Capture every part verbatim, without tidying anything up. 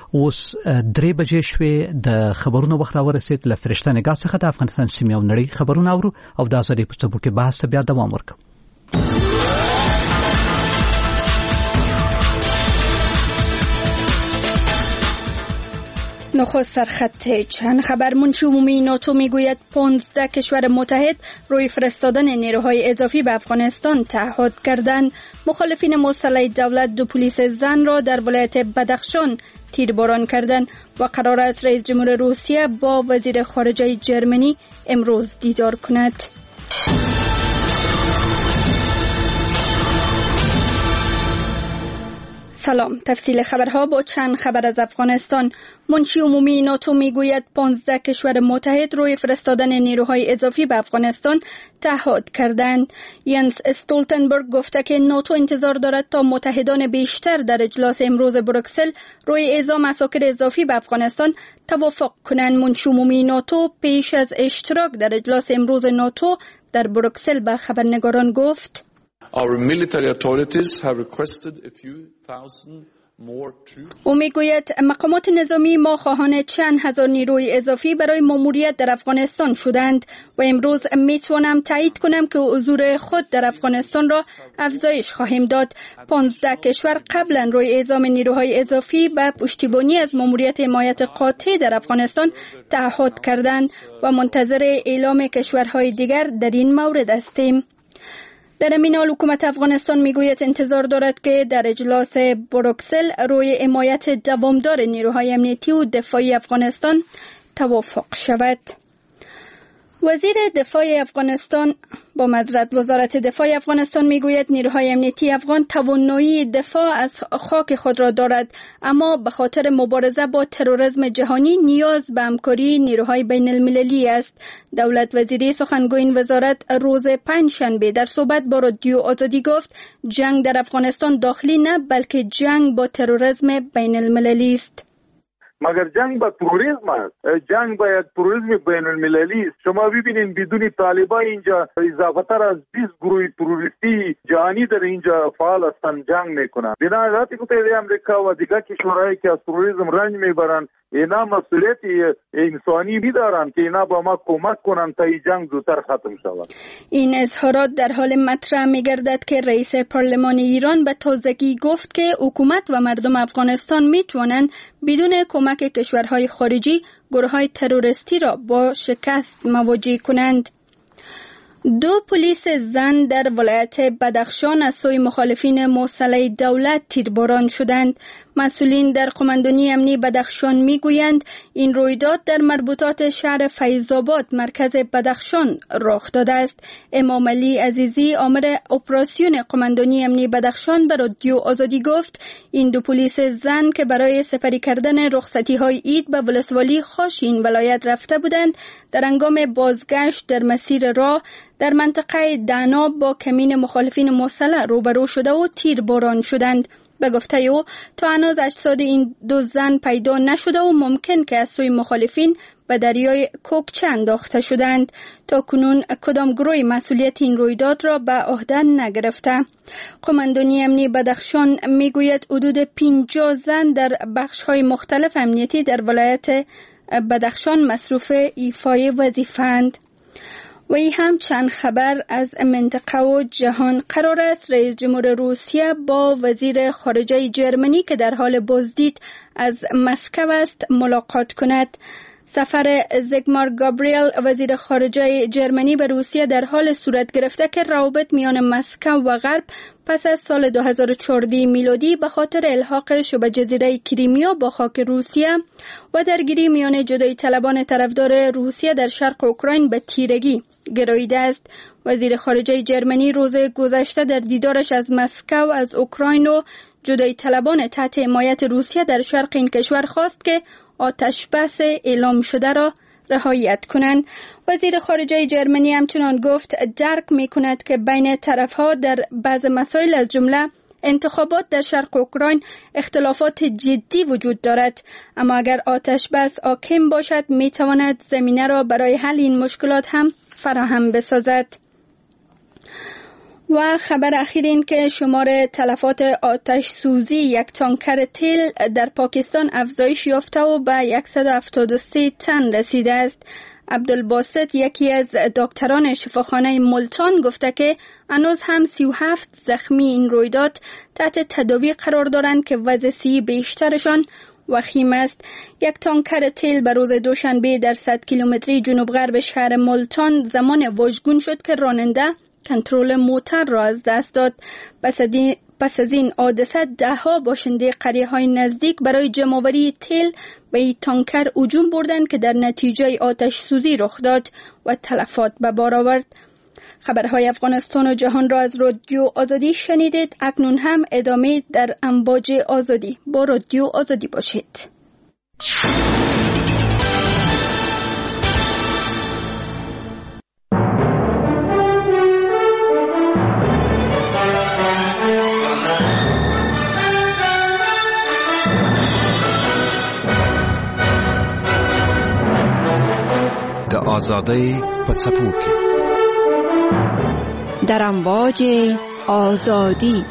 اوس درې بجې شوې د خبرونو وخت راورسید له فرشته نگاه څخه د افغانستان سیمې او نړۍ خبرونه اورو او د ازادۍ په څپو کې بحث ته بیا دوام ورکړو. نخست سرخط چند خبر. منشی عمومی ناتو میگوید پانزده کشور متحد روی فرستادن نیروهای اضافی به افغانستان تعهد کردند. مخالفین مسلح دولت دو پلیس زن را در ولایت بدخشان تیرباران کردند و قرار است رئیس جمهور روسیه با وزیر خارجه جرمنی امروز دیدار کند. سلام، تفصیل خبرها با چند خبر از افغانستان. منشی عمومی ناتو میگوید پانزده کشور متحد روی فرستادن نیروهای اضافی به افغانستان تعهد کردند. ینس استولتنبرگ گفته که ناتو انتظار دارد تا متحدان بیشتر در اجلاس امروز بروکسل روی اعزام عساکر اضافی به افغانستان توافق کنند. منشی عمومی ناتو پیش از اشتراک در اجلاس امروز ناتو در بروکسل به خبرنگاران گفت: Our military authorities have requested a few thousand more troops. او میگوید مقامات نظامی ما خواهان چند هزار نیروی اضافی برای ماموریت در افغانستان شدند و امروز میتوانم تایید کنم که حضور خود در افغانستان را افزایش خواهیم داد. پانزده کشور قبلا روی اعزام نیروهای اضافی و پشتیبانی از ماموریت حمایت قاطع در افغانستان تعهد کردند و منتظر اعلام کشورهای دیگر در این مورد هستیم. در این حال حکومت افغانستان میگوید انتظار دارد که در اجلاس بروکسل روی حمایت دوامدار نیروهای امنیتی و دفاعی افغانستان توافق شود. وزیر دفاع افغانستان با معذرت وزارت دفاع افغانستان میگوید نیروهای امنیتی افغان توانایی دفاع از خاک خود را دارد، اما به خاطر مبارزه با تروریسم جهانی نیاز به همکاری نیروهای بین المللی است. دولت وزیری سخنگوی این وزارت روز پنجشنبه در صحبت با رادیو آزادی گفت جنگ در افغانستان داخلی نه بلکه جنگ با تروریسم بین المللی است. مگر جنگ با تروریسم است. جنگ با یک تروریسم بین المللی است. شما ببینید بدون طالبان اینجا اضافتر از بیست گروه تروریستی جهانی در اینجا فعال هستند، جنگ میکنند. بنا ذاتی که امریکا و دیگر کشورهایی که از تروریسم رنج میبرند اینا مسئولیت انسانی می‌دارند که اینا با ما کمک کنند تا این جنگ زودتر ختم شود. این اظهارات در حال مطرح می‌گردد که رئیس پارلمان ایران به تازگی گفت که حکومت و مردم افغانستان می‌توانند بدون کمک کشورهای خارجی گروه‌های تروریستی را با شکست مواجه کنند. دو پلیس زن در ولایت بدخشان از سوی مخالفین مسلح دولت تیرباران شدند. مسئولین در قماندانی امنی بدخشان میگویند این رویداد در مربوطات شهر فیض‌آباد مرکز بدخشان رخ داده است. امام علی عزیزی آمر اپراسیون قماندانی امنی بدخشان به رادیو آزادی گفت این دو پلیس زن که برای سپری کردن رخصتی‌های عید به ولسوالی خاش این ولایت رفته بودند در هنگام بازگشت در مسیر راه در منطقه دعناب با کمین مخالفین مسلح روبرو شده و تیرباران شدند. به گفته او تا هنوز اجساد این دو زن پیدا نشده و ممکن که از سوی مخالفین به دریای کوکچه انداخته شدند. تا کنون کدام گروه مسئولیت این رویداد را به عهده نگرفته. قماندانی امنی بدخشان میگوید حدود پنجاه زن در بخش‌های مختلف امنیتی در ولایت بدخشان مصروف ایفای وظیفه‌اند. و این هم چند خبر از منطقه و جهان. قرار است رئیس جمهور روسیه با وزیر خارجه جرمنی که در حال بازدید از مسکو است ملاقات کند. سفر زیگمار گابریل وزیر خارجه جرمنی به روسیه در حال صورت گرفته که روابط میان مسکو و غرب پس از سال دو هزار و چهارده میلادی به خاطر الحاق شبه جزیره کریمیا با خاک روسیه و درگیری میان جدایی طلبان طرفدار روسیه در شرق اوکراین به تیرگی گراییده است. وزیر خارجه جرمنی روز گذشته در دیدارش از مسکو از اوکراین و جدایی طلبان تحت حمایت روسیه در شرق این کشور خواست که آتش بس اعلام شده را رعایت کنند. وزیر خارجه جرمنی همچنان گفت درک می کند که بین طرفها در بعض مسائل از جمله انتخابات در شرق اوکراین اختلافات جدی وجود دارد، اما اگر آتش بس حاکم باشد می تواند زمینه را برای حل این مشکلات هم فراهم بسازد. و خبر اخیر این که شمار تلفات آتش سوزی یک تانکر تیل در پاکستان افزایش یافته و به صد و هفتاد و سه تن رسیده است. عبدالباسط یکی از دکتران شفاخانه ملتان گفته که هنوز هم سی و هفت زخمی این رویداد تحت تداوی قرار دارند که وضع صحی بیشترشان وخیم است. یک تانکر تیل به روز دوشنبه در صد کیلومتری جنوب غرب شهر ملتان زمان واژگون شد که راننده کنترل موتور را از دست داد. پس از این حادثه ده ها باشنده قریه های نزدیک برای جمع‌آوری تیل به این تانکر هجوم بردند که در نتیجه آتش سوزی رخ داد و تلفات به بار آورد. خبرهای افغانستان و جهان را از رادیو آزادی شنیدید. اکنون هم ادامه در امواج آزادی. با رادیو آزادی باشید. د آزادۍ په څپو کې در امواج آزادی.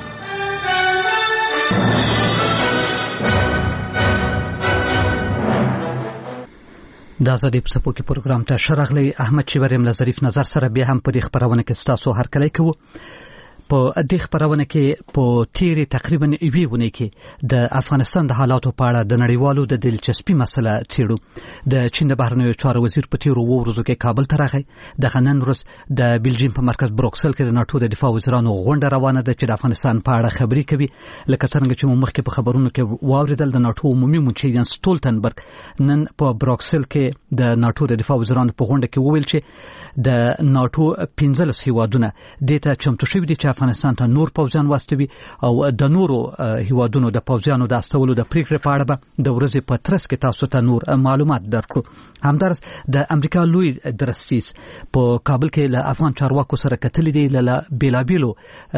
د آزادۍ په څپو کې پروګرام ته شرغلی احمد چیبریم له ظریف نظر سره بیا هم په دې خبرونه کې ستاسو هرکلی کوو. په دې خبرونه کې په تیری تقریبا یوې ونې کې د افغانستان د حالاتو په اړه د نړیوالو د دلچسپي مسله څېړو. د چین د بهرنیو چارو وزیر په تیرو اوو ورځو کې کابل ته راغی. د نن ورځ د بلجیم په مرکز بروکسل کې د ناټو د دفاع وزیرانو غونډه روانه ده چې د افغانستان په اړه خبرې کوي. لکه څنګه چې موږ مخکې په خبرونو کې واوریدل، د ناټو عمومي منشي یان سټولتنبرګ نن په بروکسل کې د ناټو د دفاع وزیرانو په غونډه کې وویل چې د ناټو پنځلس هیوادونه د ته چمتو شوي دي چې افغانستان ته نور پوځیان واستوي او د نورو هیوادونو د پوځیانو د استولو د پریکړې په اړه به د ورځې په ترڅ کې تاسو ته نور معلومات درکړو. همدارس د امریکا لوی درستیز په کابل کې له افغان چارواکو سره کتلې دي، له بیلابیلو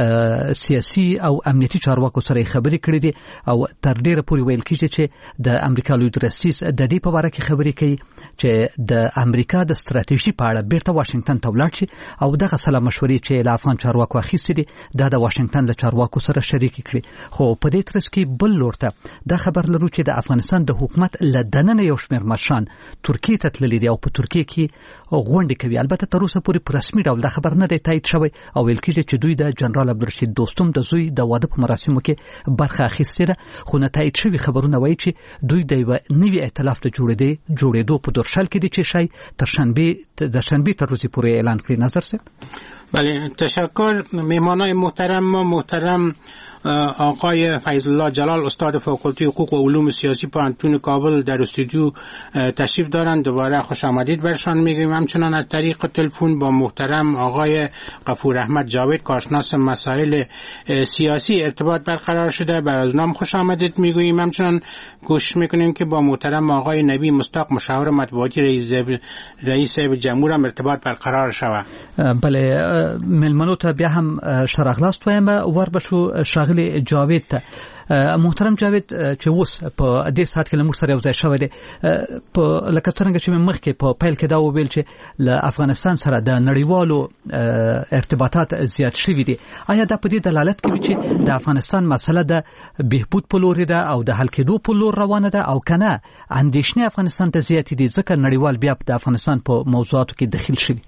سیاسي او امنیتي چارواکو سره خبرې کړې دي او تر ډیره پورې ویل کیږي چې د امریکا لوی درستیز د دې په اړه کې خبرې کوي چې د امریکا د ستراتیژي په اړه بیرته واشنگټن ته ولاړ شي او دغه سلا مشورې چې له افغان چارواکو اخیستې دي دا د واشنگټن له چارواکو سره شریک کړي. خو په دې ترڅ کې بل لور ته دا خبر لرو چې د افغانستان د حکومت له دننه یو شمېر مشران ترکیه ته تللي دي او په ترکیه کې غونډې کوي. البته تر اوسه پورې په رسمي ډول دا خبر نه دی تایید شوی او ویل کېږي چې دوی د جنرال عبدالرشید دوستم د زوی د واده په مراسمو کې برخه اخیستې ده. خو نه تایید شوي خبرونه وایي چې دوی د یو نوي ائتلاف د جوړېدو جوړېدو په درشل کې دي چې شای تر شنبه د شنبه تر ورځې پورې اعلان کړي. نظر سه. بله، تشکر. مهمانای محترم ما محترم آقای فیض الله جلال استاد فاکولته حقوق و علوم سیاسی پانتون کابل در استودیو تشریف دارند. دوباره خوش آمدید برشان میگیم. همچنان از طریق تلفن با محترم آقای غفور احمد جاوید کارشناس مسائل سیاسی ارتباط برقرار شده، بر از نام خوش آمدید میگوییم. همچنان کوشش میکنیم که با محترم آقای نبی مصداق مشاور مطبوعاتی رئیس رئیس جمهور هم ارتباط برقرار شود. بله، ملمنو ته بیا هم شرغلاست وایم ور بشو شاغلی جاوید ته. محترم جاوید چې اوس په دې سات کې لمر سره یو ځای شوی دی، په لکه څنګه چې مخکې په پیل کې دا وویل چې له افغانستان سره د نړیوالو ارتباطات زیات شوي دي. آیا دا په دې دلالت کوي چې د افغانستان مسله د بهبود په لور ده او د حل کېدو په لور روانه ده او کنه اندېښنې افغانستان ته زیاتې دي ځکه نړیوال بیا د افغانستان په موضوعاتو کې دخیل شوي؟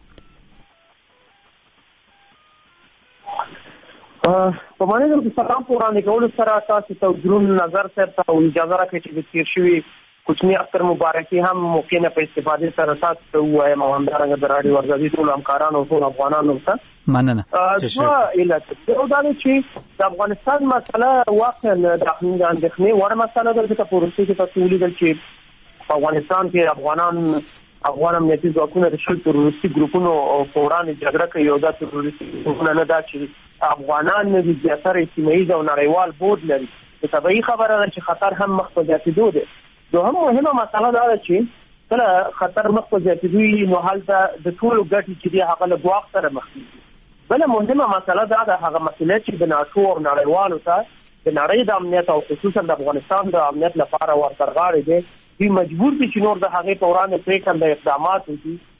په باندې د سلام په وړاندې کولو سره تاسو ته درون نظر سره او اجازه راکړئ چې د تیر شوي کوچنی اختر مبارکي هم موقع نه په استفاده سره تاسو ته وایم او همدارنګه د راډیو ورزادي ټول همکارانو او ټول افغانانو ته مننه. دا علت او دا چې د افغانستان مسله واقعا د اندېښنې وړ مسله ده چې په روسي کې تاسو ولیدل چې په افغانستان کې افغانان افغان امنیتي ځواکونه د شل تروریستي ګروپونو په وړاندې جګړه کوي او دا تروریستي ګروپونه نه دا چې افغانان نه دي، زیاتره سیمه ییز او نړیوال بود لري. د طبیعي خبره ده چې خطر هم مخ په زیاتېدو دی. دوهم مهمه مسله دا ده چې کله خطر مخ په زیاتېدو نو هلته د ټولو ګټې چې دي هغه له ګواښ سره مخ کېږي. بله مهمه مسله دا ده هغه مسئله چې د ناټو او نړیوالو ته د نړۍ د امنیت او خصوصا د افغانستان د امنیت لپاره ورسرغاړي دي. دوی مجبور دي چې نور د هغې په وړاندې پرېکنده اقدامات وکړي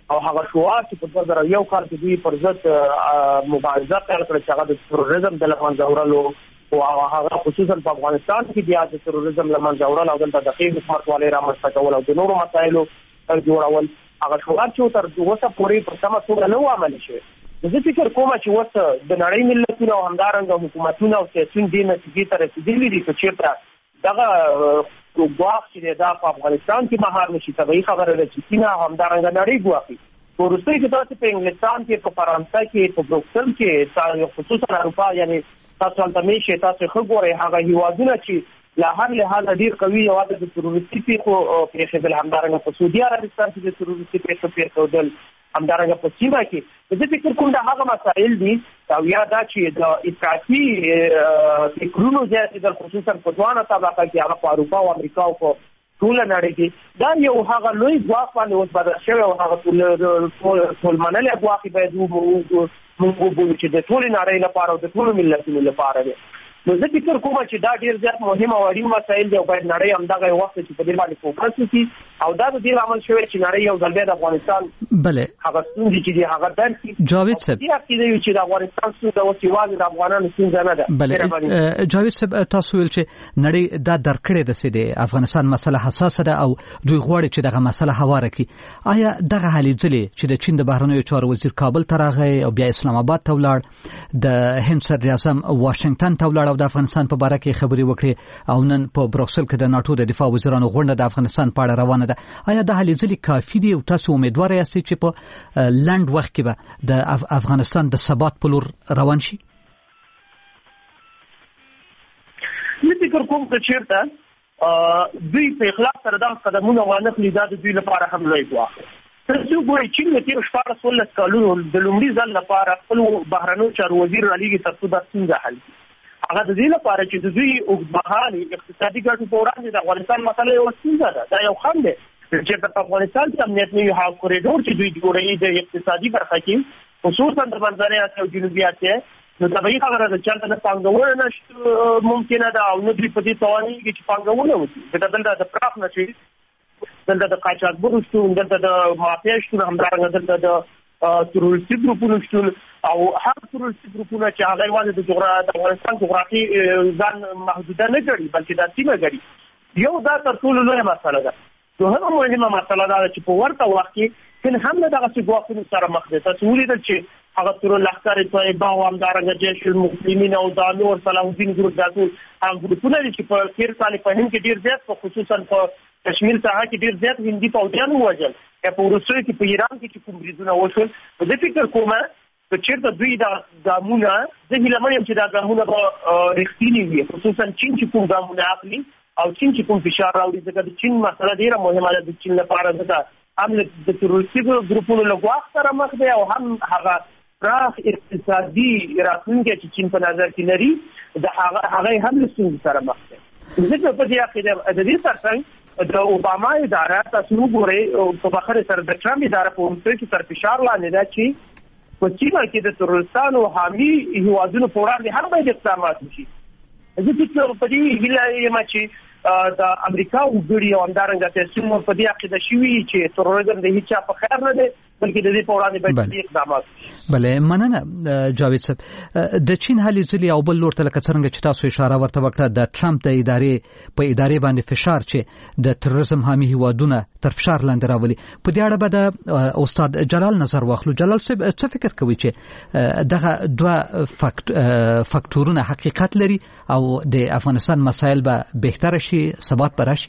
او هغه شعار چې په دوه زره یو کال کې دوی پر ضد مبارزه پیل کړه چې هغه د تروریزم د لمنځه وړلو او هغه خصوصا په افغانستان کې بیا د تروریزم لمنځه وړل او دلته د خیر حکومت والي رامنځته کول او د نورو مسایلو جوړول هغه شعار چې تر اوسه پورې په سمه توګه نه و عملي شوی. زه فکر کوم چې اوس د نړۍ ملتونو او همدارنګه حکومتونه او سیاسيون دې نتیجې ته رسېدلي دي چې چېرته دغه ګواښ چې دا په افغانستان کې مهار نشي طبیعي خبره ده چې چین همدارنګه نړۍ ګواښي. په وروستیو کې تاسو په انګلستان کې په فرانسه کې په بروکسل کې خصوصا اروپا یعنی تاسو هلته میشئ تاسو ښه ګورئ هغه هېوادونه چې له هر لحاظه ډېر قوي او د تروریستي پیښو پېښېدل همدارنګه په سعودي عربستان کې د تروریستي پیښو پېښېدل همدارنګه په سیمه کې زه فکر کوم دا هغه مسایل دي او یا دا چې د اطاعتي فکرونو زیاتېدل خصوصا په ځوانه طبقه کې هغه په اروپا او امریکا او په ټوله نړۍ کې دا یو هغه لوی ګواښ باندې اوس بدل شوی او هغه ټولمنلی ګواښ باید موږ وبولو چې د ټولې نړۍ لپاره او د ټولو ملتونو لپاره دی. نو زه فکر کوم چې دا ډېر زیات مهم او اړین مسایل دي او باید نړۍ همدغه یو وخت چې په دې باندې فوکس وکړي او دا د دې عمل شوی چې نړۍ یو ځل بیا د افغانستان بله هغه ستونزې چې دي هغه درک کړي. جاوید صاحب دې عقیده یو چې د افغانستان ستونزه اوس یوازې د افغانانو ستونزه نه ده. بله جاوید صاحب تاسو ویل چې نړۍ دا درک کړې ده چې د افغانستان مسله حساسه ده او دوی غواړي چې دغه مسله هواره کړي. آیا دغه هلې ځلې چې د چین د بهرنیو چارو وزیر کابل ته راغی او بیا اسلام آباد ته ولاړ د هند صدر اعظم واشنگټن ته ولاړ او د افغانستان په باره کې خبرې وکړي او نن په بروکسل کې د ناتو د دفاع وزیرانو غونډه د افغانستان په اړه روانه ده، آیا د هلې ځلې کافي دي او تاسو امیدوار یاست چې په لنډ وخت کې به د افغانستان د ثبات په لور روان شي؟ زه فکر کوم چې چېرته دوی په اخلاص سره دا قدمونه وانخلي دا د دوی لپاره هم لوی ګواښ دی. تاسو ګورئ چین د تېرو شپاړس ولس کلونو د لومړي ځل لپاره خپل بهرنیو چارو وزیر رالیږي تر څو دا ستونزه حل کړي. هغه د دې لپاره چې د دوی اوږدمهالې اقتصادي ګټو په وړاندې د افغانستان مسله یوه ستونزه ده. دا یو خنډ دی چې په افغانستان کې امنیت نه وي. هغه کوریډور چې دوی جوړوي د اقتصادي برخه کې خصوصا د منځنۍ اسیا او جنوبي اسیا نو طبیعي خبره ده چې هلته نه پانګونه نشته ممکنه ده او نه دوی په دې توانېږي چې پانګونه وکړي. ځکه دلته د پراخ نشي دلته د قاچاقبرو شتون دلته د مافیا شتون همدارنګه دلته د تروریستي ګروپونو شتون او هر تروریستي ګروپونه چې هغه یوازې د جغرافي د افغانستان جغرافي ځان محدوده نه ګڼي بلکې دا سیمه ګڼي. یو دا تر ټولو لویه مسله ده. دوهمه مهمه مسله دا ده چې په ورته وخت کې چین هم له دغسې ګواښونو سره مخ دی. تاسو ولیدل چې هغه تر لښکر طیبه او همدارنګه جیش المسلمین او دا نور صلاح الدین ګروپ دا ټول هغه ګروپونه دي چې په تېر کال په هند کې ډېر زیات په خصوصا په کشمیر ساحه کې ډېر زیات هندي پوځیان ووژل یا په وروستیو کې په ایران کې چې کوم بریدونه وشول. زه فکر کوم چې چېرته دوی دا ګامونه زه هیله یم چې دا ګامونه به رښتیني وي خصوصا چین چې کوم ګامونه اخلي او چین چې کوم فشار راوړي. ځکه د چین مسله ډېره مهمه ده د چین لپاره ځکه هم د تروریستي ګروپونو له ګواښ سره مخ دی او هم هغه پراخ اقتصادي راتلونکی چې چین په نظر کې لري د هغه هغه هم له ستونزې سره مخ دی. ځکه په دې عقیده د دې ترڅنګ د اوباما اداره تاسو وګورئ په بخر سره د ټرمپ اداره په وروستیو کې تر فشار لاندې ده چې په سیمه کې د تروریستانو حامي هیوادونو په وړاندې هم باید اقدامات وشي. زه فکر په دې هیله یم چې د امریکا وګړي او همدارنګه تاسو په دې عقیده شوي چې تروریزم د هیڅ چا په خیر نه دی بلکې د دې په وړاندې باید اقدامات وشي. بله مننه جاوید صاحب. د چین هلې ځلې او بل لور ته لکه څرنګه چې تاسو اشاره ورته وکړه د ټرمپ د ادارې په ادارې باندې فشار چې د تروریزم حامي هیوادونه تر فشار لاندې راولي. په دې اړه به د استاد جلال نظر واخلو. جلال صاحب څه فکر کوي چې دغه دوه فاکتورونه حقیقت لري او د افغانستان مسایل به بهتر شي ثبات براشي؟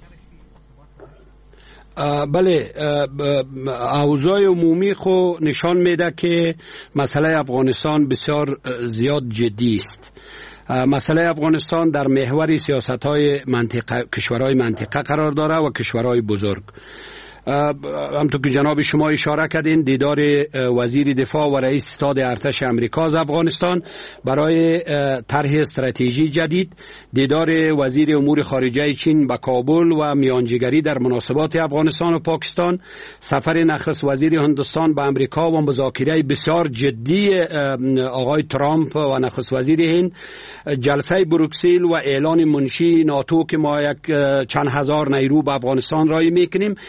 بله اوضاع عمومی خو نشان میده که مسئله افغانستان بسیار زیاد جدی است. مسئله افغانستان در محور سیاست‌های منطقه کشورهای منطقه قرار داره و کشورهای بزرگ. همونطور که جناب شما اشاره کردین دیدار وزیر دفاع و رئیس ستاد ارتش امریکا از افغانستان برای طرح استراتژی جدید، دیدار وزیر امور خارجه چین به کابل و میانجیگری در مناسبات افغانستان و پاکستان، سفر نخست وزیر هندوستان به امریکا و مذاکره بسیار جدی آقای ترامپ و نخست وزیر هند، جلسه بروکسل و اعلان منشی ناتو که ما یک چند هزار نیرو به افغانستان رای میکنیم، اینها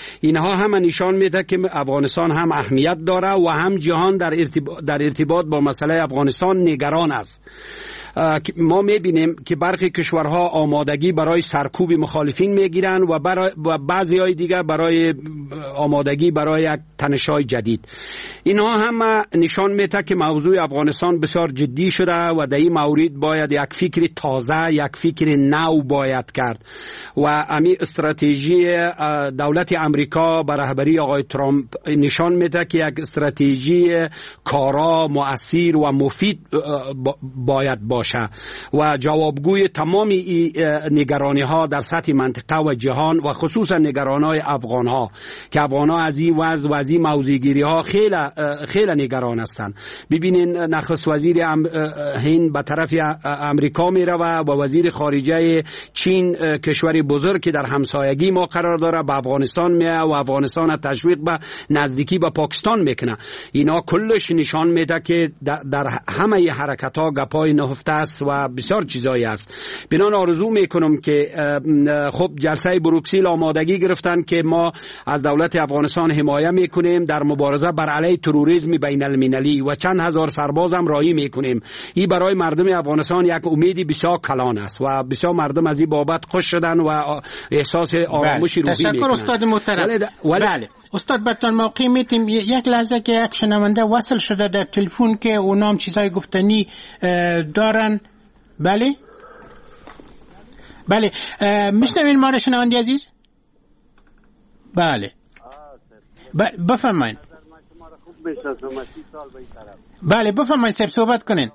اینها هم نشان میده که افغانستان هم اهمیت داره و هم جهان در ارتباط, در ارتباط با مسئله افغانستان نگران است. ما میبینیم که برخی کشورها آمادگی برای سرکوب مخالفین میگیرن و, و بعضی های دیگر برای آمادگی برای یک تنش‌های جدید. اینها هم نشان میده که موضوع افغانستان بسیار جدی شده و در این مورد باید یک فکر تازه، یک فکر نو باید کرد و امی استراتژی دولت امریکا به رهبری آقای ترامپ نشان میده که یک استراتژی کارا، مؤثر و مفید باید باشه و جوابگوی تمام نگرانی ها در سطح منطقه و جهان و خصوصا نگرانی های افغان ها که افغان ها از این وضع و از این موضوعگیری ها خیلی خیلی نگران هستند. ببینین نخست وزیر هند به طرف امریکا می روه و وزیر خارجه چین، کشور بزرگ که در همسایگی ما قرار داره، به افغانستان میه و افغانستان تشویق به نزدیکی به پاکستان میکنه. اینا کلش نشان میده که در همه حرکت ها گپای نهفته است و بسیار چیزایی است. بنان آرزو میکنم که خب جلسه بروکسل آمادگی گرفتن که ما از دولت افغانستان حمایت میکنیم در مبارزه بر علیه تروریسم بین المللی و چند هزار سرباز هم راهی میکنیم. این برای مردم افغانستان یک امیدی بسیار کلان است و بسیار مردم از این بابت خوش شدن و احساس آرامش روحی میکنن. تشکر استاد محترم. ولی, ولی بله استاد برتان موقع میتیم یک لحظه که یک شنونده وصل شده در تلفن که اونام چیزای گفتنی دارن. بله بله میشنوین ما را شنونده عزیز؟ بله بفرمایید. بله بفرمایید صاحب صحبت کنین.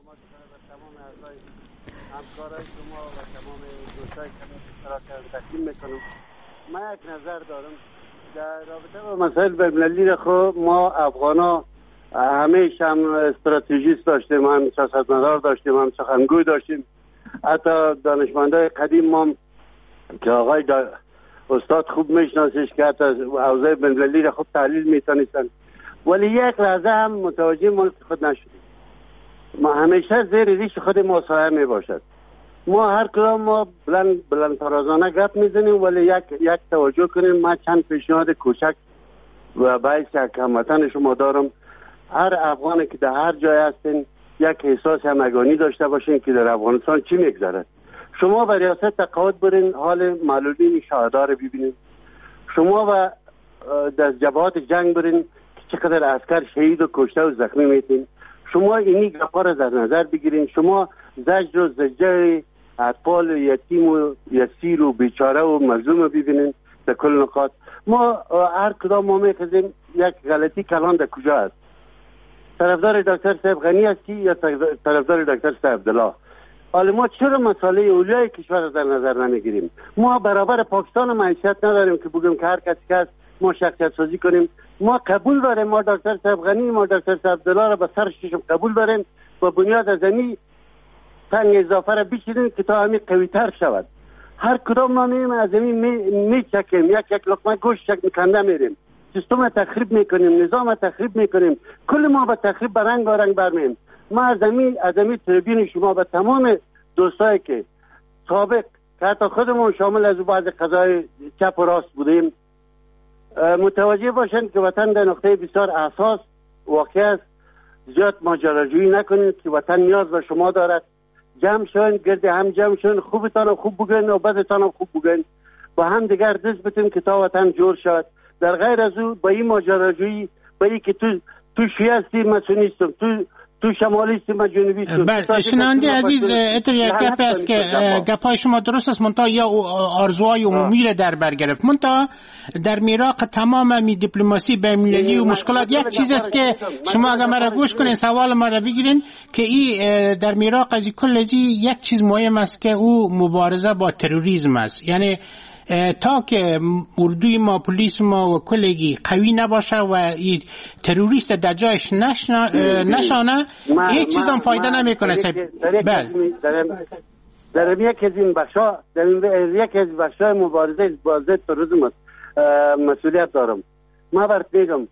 من یک نظر دارم در رابطه با مسائل بین‌المللی. خب ما افغانا همیشه هم استراتژیست داشتیم، هم سیاستمدار داشتیم، هم سخنگوی داشتیم. حتی دانشمندای قدیم ما که آقای استاد خوب میشناسیش که حتی اوضاع بین‌المللی را خوب تحلیل میتونستن، ولی یک لحظه هم متوجه ملک خود نشدیم. ما همیشه زیر ریش خود ما سایه میباشد. ما هر کدام ما بلند بلند ترازانه گپ میزنیم، ولی یک یک توجه کنیم. ما چند پیشنهاد کوچک و باعث یک هموطن شما دارم. هر افغانی که در هر جای هستین یک احساس همگانی داشته باشین که در افغانستان چی میگذره. شما به ریاست تقاعد برین، حال معلولین شهدا رو ببینین. شما و در جبهات جنگ برین که چقدر عسکر شهید و کشته و زخمی میتین. شما اینی گپا رو در نظر بگیرین. شما زجر و زجر اطفال یتیم و یسیر و بیچاره و مظلوم ببینین در کل نقاط. ما هر کدام ما میخوزیم یک غلطی کلان در کجا است. طرفدار دکتر صاحب غنی هستی یا طرفدار دکتر صاحب عبدالله؟ حالا ما چرا مسئله اولیای کشور در نظر نمیگیریم؟ ما برابر پاکستان معیشت نداریم که بگیم که هر کسی که هست ما شخصیت سازی کنیم. ما قبول داریم ما دکتر صاحب غنی، ما دکتر صاحب عبدالله را به سر ششم قبول داریم و بنیاد از این تنگ اضافه را بچینیم که تا همین قوی تر شود. هر کدام ما میریم از این میچکیم، یک یک لقمه گوشت چک میکنده میریم، سیستم تخریب میکنیم، نظام تخریب میکنیم، کل ما به تخریب برنگ و رنگ برمیم. ما از این از این تربیون شما به تمام دوستایی که سابق که حتی خودمون شامل از بعض قضای چپ و راست بودیم متوجه باشن که وطن در نقطه بسیار اساس واقع است. زیاد ماجراجویی نکنید که وطن نیاز به شما دارد. جمع شوین، گرد هم جمع شوین، خوبتان هم خوب بگن و بدتان هم خوب بگن، با هم دیگر دست بتیم که تا وطن جور شود. در غیر از او با این ماجراجویی، با این که تو تو شیعه هستی من سنیستم، تو تو شمالیستی من جنوبیستم. بله شنونده عزیز، اتر یک گپ است که گپای شما درست است، منتها یا آرزوهای عمومی را در بر گرفت. منتها در میراق تمام می دیپلماسی بین‌المللی و مشکلات یک چیز است که شما اگر مرا گوش کنین، سوال ما را بگیرین که این در میراق از کل از یک چیز مهم است که او مبارزه با تروریسم است. یعنی تا که اردوی ما، پلیس ما و کلگی قوی نباشه و این تروریست در جایش نشانه هیچ چیز هم فایده نمیکنه. بله در یک از این بخشا در یک از بخشای مبارزه با ضد تروریسم مسئولیت دارم. ما برات میگم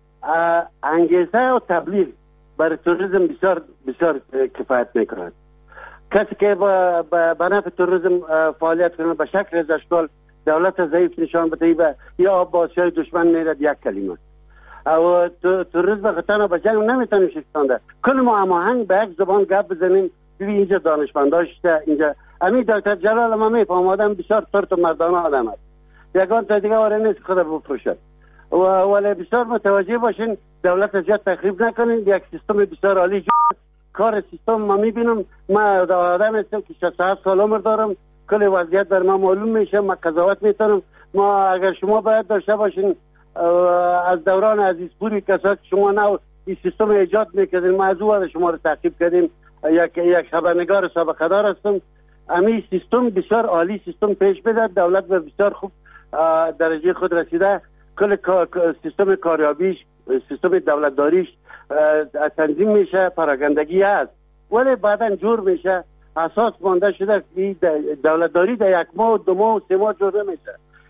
انگیزه و تبلیغ برای تروریسم بسیار بسیار کفایت میکنه. کسی که با نفع تروریسم فعالیت کنه به شکل از اشکال دولت ضعیف نشان بده و یا بازشای دشمن میرد یک کلمه او توریسم خطانا به جنگ نمیتونیم شکستانده. کل ما هماهنگ به یک زبان گپ بزنیم. ببین اینجا دانشمنداشته اینجا امی دکتر جلال ما میفهم آدم بسیار ترت و مردانه آدم است. یگان تا دیگه آره نیست خود بفروشد و ولی بسیار متوجه باشین دولت از جد تخریب نکنین. یک سیستم بسیار عالی جد. کار سیستم ما میبینم. ما آدم هستم که شصت و هفت سال عمر دارم. کل وضعیت بر ما معلوم میشه. ما قضاوت میتونم. ما اگر شما باید داشته باشین از دوران عزیزپوری کسات شما نو این سیستم ایجاد میکردین. ما از او شما رو تعقیب کردیم. یک یک خبرنگار سابقه دار هستم. امی سیستم بسیار عالی سیستم پیش بده. دولت به بسیار خوب درجه خود رسیده. کل سیستم کاریابیش سیستم دولتداریش تنظیم میشه. پراگندگی هست ولی بعدا جور میشه. اساس مانده شده. این دولتداری در یک ماه دو ماه سه ماه جور نمیشه.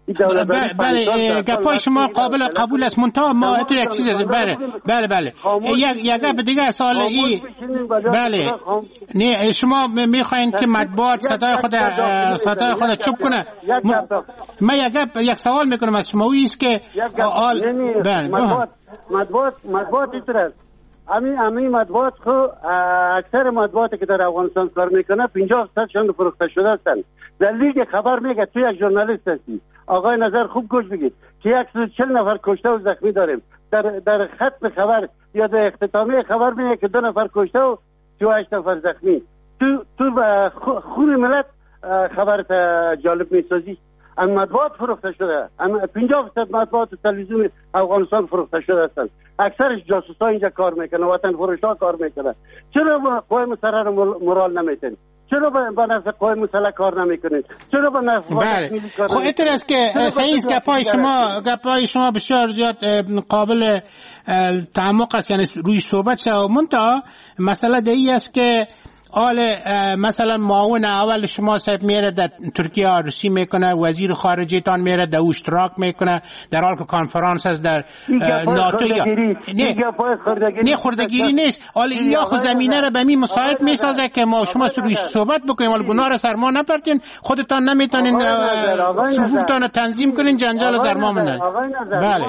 بله گپای شما قابل قبول است. منتها ما اتر یک چیز است. بله بله بله یک یک گپ دیگه سوال ای بله نه شما میخواین که مطبوعات صدای خود صدای خود چوب کنه. من یک گپ یک سوال میکنم از شما است که بله مطبوعات مطبوعات مطبوعات است. امی امی مطبوعات خو اکثر مطبوعاتی که در افغانستان کار میکنه پنجاه درصد شون فروخته شده هستند. در لیگ خبر میگه تو یک ژورنالیست هستی آقای نظر خوب گوش بگید که صد و چهل نفر کشته و زخمی داریم. در در ختم خبر یا در اختتامیه خبر میگه که دو نفر کشته و سی و هشت نفر زخمی. تو تو خون ملت خبرت جالب میسازی. ام مطبوعات فروخته شده. ام پنجاه درصد مطبوعات تلویزیون افغانستان فروخته شده هستند. اکثرش جاسوسا اینجا کار میکنه. وطن فروشا کار میکنه. چرا قوای مسلح رو مرال نمیتین؟ چرا با نفس قوای مسلح کار نمیکنید؟ چرا با نفس ملی کار خب اتر است که صحیح است. گپای شما گپای شما بسیار زیاد قابل تعمق است. یعنی روی صحبت شد. منتها مسئله دیگه است که حال مثلا معاون اول شما صاحب میره در ترکیه آرسی میکنه. وزیر خارجه تان میره در اشتراک میکنه در حال که کانفرانس است در ناتو. نه نه خردگیری نیست. حال یا خود زمینه را به می مساعد میسازه که ما شما روی صحبت بکنیم. حال گناه را سرما نپرتین. خودتان نمیتونین صفوفتان تنظیم کنین جنجال سرما منن. بله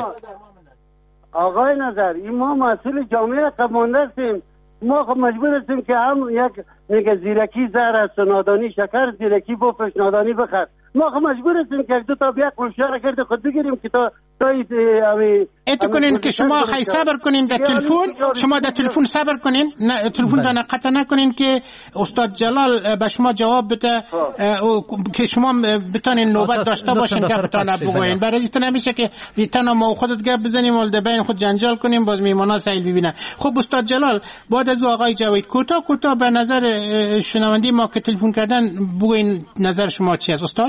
آقای نظر این ما مسئول جامعه قبمانده هستیم. ما خب مجبور هستیم که هم یک میگه زیرکی زهر است و نادانی شکر. زیرکی بفروش نادانی بخر. ما خب مجبور هستیم که دو تا بیا قلشار کرده خود بگیریم که تا تا امی اتو کنین که شما خی صبر کنین در تلفن. شما در تلفن صبر کنین. نه تلفن تا قطع نکنین که استاد جلال به شما جواب بده که شما بتونین نوبت داشته باشین که بتونه بگوین. برای اینکه نمیشه که بیتنا ما خودت گپ بزنیم ول بین خود جنجال کنیم باز میمونا سایل ببینه. خب استاد جلال بعد از آقای جاوید کوتاه کوتاه به نظر شنوندی ما که تلفن کردن بگوین نظر شما چی است استاد؟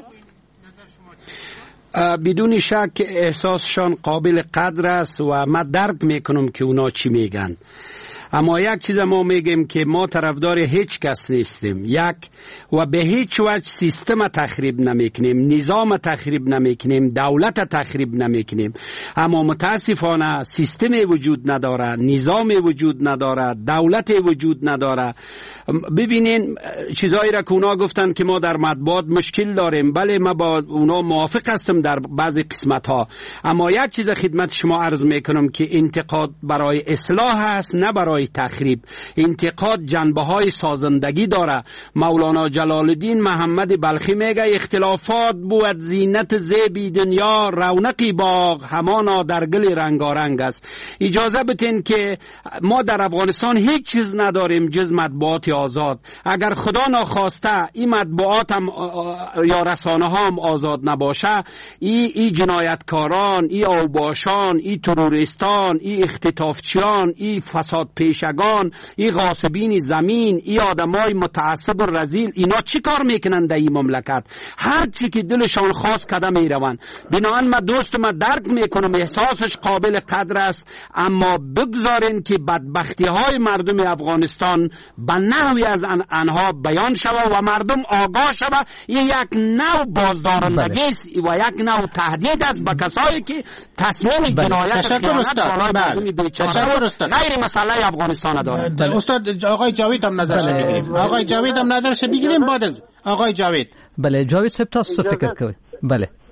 بدون شک احساسشان قابل قدر است و من درک میکنم که اونا چی میگن. اما یک چیز ما میگیم که ما طرفدار هیچ کس نیستیم. یک و به هیچ وجه سیستم تخریب نمیکنیم، نظام تخریب نمیکنیم، دولت تخریب نمیکنیم. اما متاسفانه سیستم وجود نداره، نظام وجود نداره، دولت وجود نداره. ببینین چیزایی را که اونا گفتن که ما در مطبوعات مشکل داریم. بله ما با اونا موافق هستم در بعضی قسمت ها. اما یک چیز خدمت شما عرض میکنم که انتقاد برای اصلاح است نه برای تخریب. انتقاد جنبه های سازندگی داره. مولانا جلال الدین محمد بلخی میگه اختلافات بود زینت زیبی دنیا، رونقی باغ همانا در گل رنگارنگ است. اجازه بتین که ما در افغانستان هیچ چیز نداریم جز مطبوعات آزاد. اگر خدا ناخواسته این مطبوعات هم یا رسانه ها هم آزاد نباشه، این ای جنایتکاران، این اوباشان، این تروریستان، این اختطافچیان، این فساد پیشگان، این غاصبین زمین، این آدمای متعصب و رذیل، اینا چی کار میکنن در این مملکت؟ هر چی که دلشان خواست کده میروند. بنابراین من دوست من درک میکنم، احساسش قابل قدر است، اما بگذارین که بدبختی های مردم افغانستان به نحوی از آنها بیان شود و مردم آگاه شود. این یک نوع بازدارندگی است و یک نوع تهدید است به کسایی که تصمیم جنایت خیانت بالای مردم بیچاره غیر مسئله افغانستان دارد. استاد آقای جاوید هم نظرش بگیریم. آقای جاوید هم نظرش بگیریم بعد. آقای جاوید. بله جاوید صاحب تاسو فکر کوئ؟ بله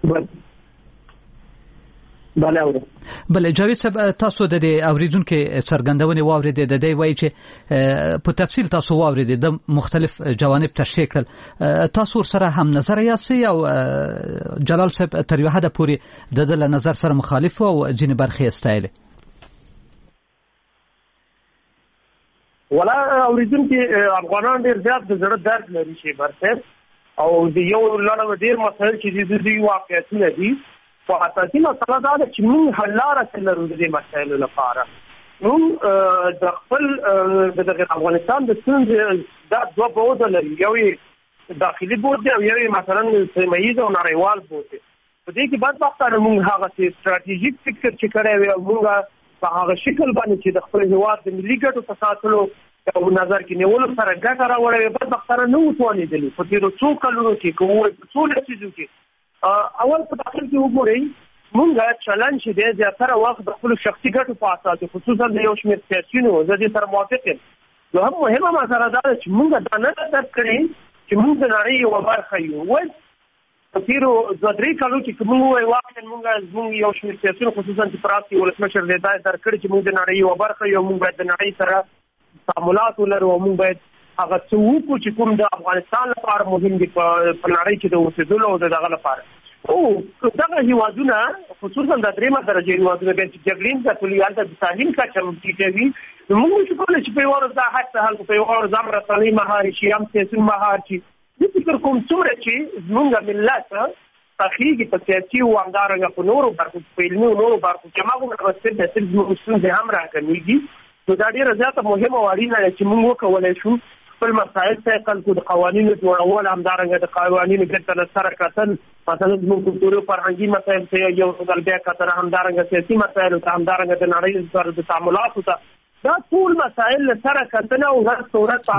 بله اورو بله جاوید صاحب تاسو د اوریدونکو څرګندونې واوریدې د دې وایي چې په تفصیل تاسو واوریدې د مختلف جوانب تشریح کړل تاسو سره هم نظر یاستئ او جلال صاحب تر یو حد پورې د دې نظر سره مخالف او ځینې برخې استایل ولا اوریدونکو افغانان ډیر زیات د زړه درد لري شي برته او د یو لړ ډیر مسایل چې د دې واقعیتونه دي په اساسي مسله دا ده چې موږ حل لاره لرو د دې مسایلو لپاره موږ د خپل د افغانستان د ستونزې دا دوه بعد لري یو داخلي بعد او یو مثلا سیمه‌ایز او نړیوال بعد په دې کې بعد وخت موږ هغه ستراتیژیک فکر چې کړی وي موږ په هغه شکل باندې چې د خپل هیواد د ملي ګټو په ساتلو او نظر کې نیولو سره ګټه راوړي بعد وخت نه وتوانېدلی په تیرو څو کلونو کې کومه څو لسیزو کې اول په داخل کې وګورئ موږ چلن چې د زیاتره وخت د خپل شخصي ګټو په اساس خصوصا د یو شمېر سیاسيونو د دې سره موافق یم نو هم مهمه مسله دا ده چې موږ دا نه درک کړی چې موږ د نړۍ یو برخه یو ول په تیرو دوه درې کلو کې کوم وایي واقعا موږ زموږ یو شمېر سیاسيونو خصوصا چې پراسي ولسمشر دی دا درک کړی چې موږ د نړۍ یو برخه یو موږ باید د نړۍ سره تعاملات ولرو او موږ باید هغه څه وکړو چې کوم د افغانستان لپاره مهم دي په نړۍ کې د اوسېدلو او دغه لپاره او دغه هیوادونه خصوصا د دریمه درجه هیوادونه چې جګړین د کلیال د ساحل کا چمتي موږ چې کولای شو په ورځ دا حتی حل په ورځ زمره صلی مهار شي هم سیاسي مهار شي د فکر کوم څومره چې زموږ ملت تخیږي په سیاسي او اندارنګ په نورو برخو په علمي او نورو برخو کې موږ راځي د سیاسي مسلمان هم راکړي نو دا ډیره زیاته مهمه وړینه چې موږ وکولای شو خپل مسائل ته خلکو د قوانینو جوړول همدارنګه د قوانینو ګټه سره کتل مثلا موږ کلتوري فرهنګي مسایل ته یو ځل بیا کتل همدارنګه سیاسي مسایل ته همدارنګه د نړۍ سره د تعاملاتو ته دا ټول مسایل سره کتل او هر صورت په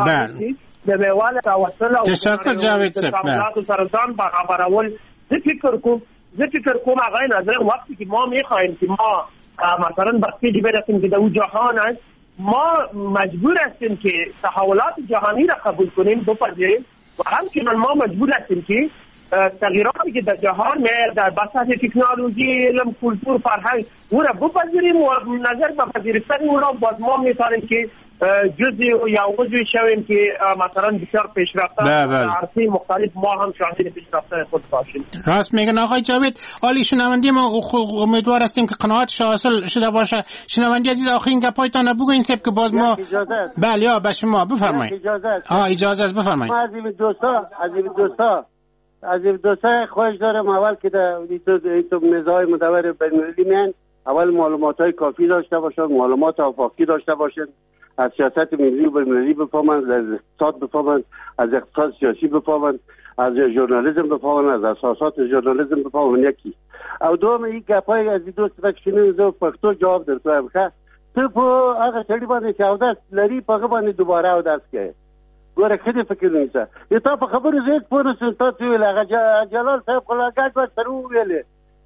د میواله راوستل او تشکر جاوید صاحب تعاملاتو سره ځان برابرول زه فکر کوم زه فکر کوم هغه نظر وخت کې ما میخوایم چې ما مثلا وقتی که برسیم که در اون جهان است ما مجبور هستیم که تحولات جهانی را قبول کنیم بپذیریم و همچنان ما مجبور هستیم که تغییراتی که در جهان میاد در بساط تکنولوژی علم کلتور فرهنگ او را بپذیریم و نظر به پذیرفتن او را باز ما میتونیم که جزئی یا عضوی شویم که مثلا بسیار پیشرفته در عرصه مختلف ما هم شاهد پیشرفته خود باشیم. راست میگن آقای جاوید. عالی شنوندی ما امیدوار هستیم که قناعتش حاصل شده باشه. شنوندی عزیز آخرین گپایتان بگوین سب که باز ما بله یا به شما بفرمایید. اجازه است. آه اجازه است بفرمایید. ما عزیز دوستا عزیز دوستا عزیز دوستا خواهش دارم اول که در تو نزاع مدور بین‌المللی میان اول معلومات‌های کافی داشته باشن، معلومات آفاقی داشته باشن، از سیاست ملی و بین‌المللی بفهمند، از اقتصاد بفهمند، از اقتصاد سیاسی بفهمند، از ژورنالیسم بفهمند، از اساسات ژورنالیسم بفهمند. یکی او دوم این گپای از دوست بکشینه زو پښتو جواب درته ښه ته په هغه سړي باندې چې اودس لري په هغه باندې دوباره اودس کوي ګوره ښه دې فکر ونیسه د تا په خبرو زه هېڅ پوه نه شوم تاسو ویل هغه جلال صاحب خو لا ګډ وډ سره وویلې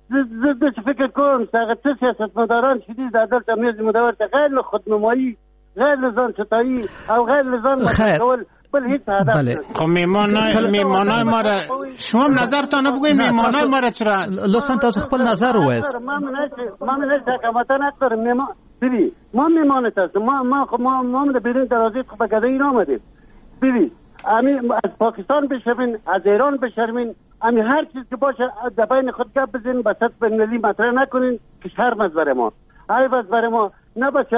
زه داسې فکر کوم چې هغه څه سیاستمداران چې دي دا دلته میز مدور ته غیر له خودنمایي غیر له ځان ستایي او غیر له ځان کول بل هیچ هدف بله خب میمانای میمانای ما را شما نظرتان بگویید میمانای ما را چرا لطفا تاسو خپل نظر وایست ما منش ما منش حکومت ندارم میمان ببین ما میمانت است ما ما ما ما من بیرون درازی خب بگذاری این آمدیم ببین امی از پاکستان بشرمین از ایران بشرمین امی هر چیز که باشه در بین خود گپ بزنین به سطح بین‌المللی مطرح نکنین که شرم از بر ما عیب از بر ما نه با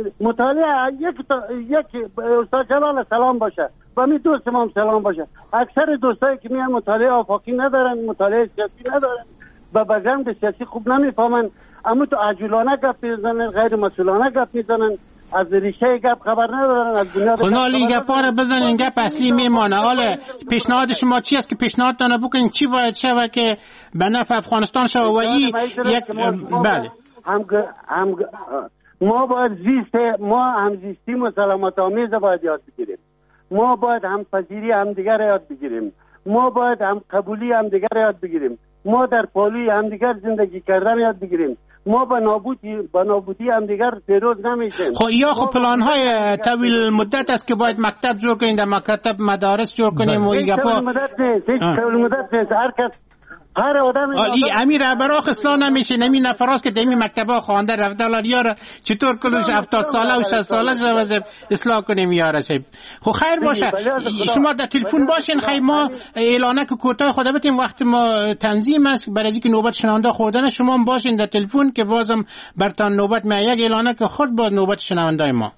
مطالعه یک یک استاد جلال سلام باشه و می دوست ما هم سلام باشه. اکثر دوستایی که میان مطالعه آفاقی ندارن، مطالعه سیاسی ندارن و بگرند سیاسی خوب نمیفهمن، اما تو عجولانه گپ میزنن، غیر مسئولانه گپ میزنن، از ریشه گپ خبر ندارن، از بنیاد خنال این گپا رو بزنین. گپ اصلی میمانه. حالا پیشنهاد شما چی است که پیشنهادتان بکنین چی باید شوه که به نفع افغانستان شوه و این یک بله هم هم ما باید زیست ما هم زیستیم و سلامت آمیز باید یاد بگیریم. ما باید هم پذیری هم دیگر یاد بگیریم. ما باید هم قبولی هم دیگر یاد بگیریم. ما در پالوی هم دیگر زندگی کردن یاد بگیریم. ما با نابودی با نابودی هم دیگر پیروز نمیشیم. خب یا خب پلان های طویل مدت است که باید مکتب جور کنیم، در مکتب مدارس جور کنیم و این گپا طویل مدت نیست. طویل مدت نیست. هر کس هر آدم این امیر براخ اصلاح نمیشه. نمی نفراست که دمی مکتبه خوانده رفته الان یاره چطور کلش هفتاد ساله و شصت ساله شده اصلاح کنیم یاره شد. خب خیر باشه شما در تلفن باشین. خیر ما اعلانه که کوتاه خدا بتیم وقت ما تنظیم است برای اینکه نوبت شنونده خوردن شما هم باشین در تلفن که بازم برتان نوبت ما یک اعلانه که خود باز نوبت شنونده ما.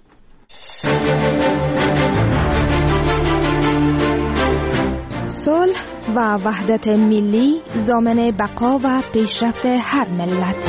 صلح و وحدت ملی ضامن بقا و پیشرفت هر ملت.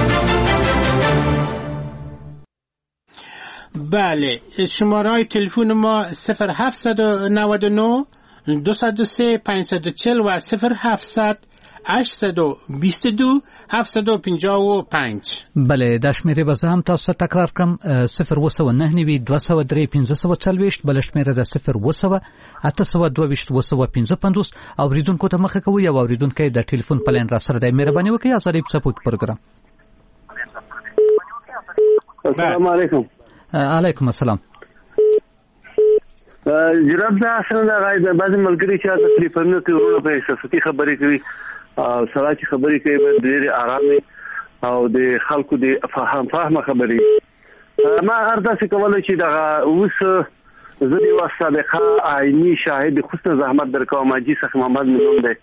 بله شماره های تلفن ما صفر هفت نه نه دو صفر سه پنج چهل و صفر هفتصد هشت دو دو هفت پنج پنج. بله د شمیرې به زه هم تاسو ته تکرار کړم صفر اوه سوه نهه نوي دوه سوه درې پنځه سوه څلوېښت. بله شمیره ده صفر اوه سوه اته سوه دوه ویشت اوه سوه پنځه پنځوس. اورېدونکو ته مخه کوو یو اورېدونکی د ټلیفون په لاین را سره دی. مهرباني وکړئ ازادۍ په څپو کې پروګرام. السلام علیکم. علیکم السلام. جناب دا اصلا دا غاړي د بعض ملګری چې تاسو ټلیفون کې ورونه په احساساتي خبرې کوي او سره چې خبرې کوي به ډېر آرامي او د خلکو د فهم فهم خبرې. ما اردا څه کولای چې دا اوس زه د واسطه عیني شاهد خصوصا زحمت درکوم ماجي څخه محمد نوم دی.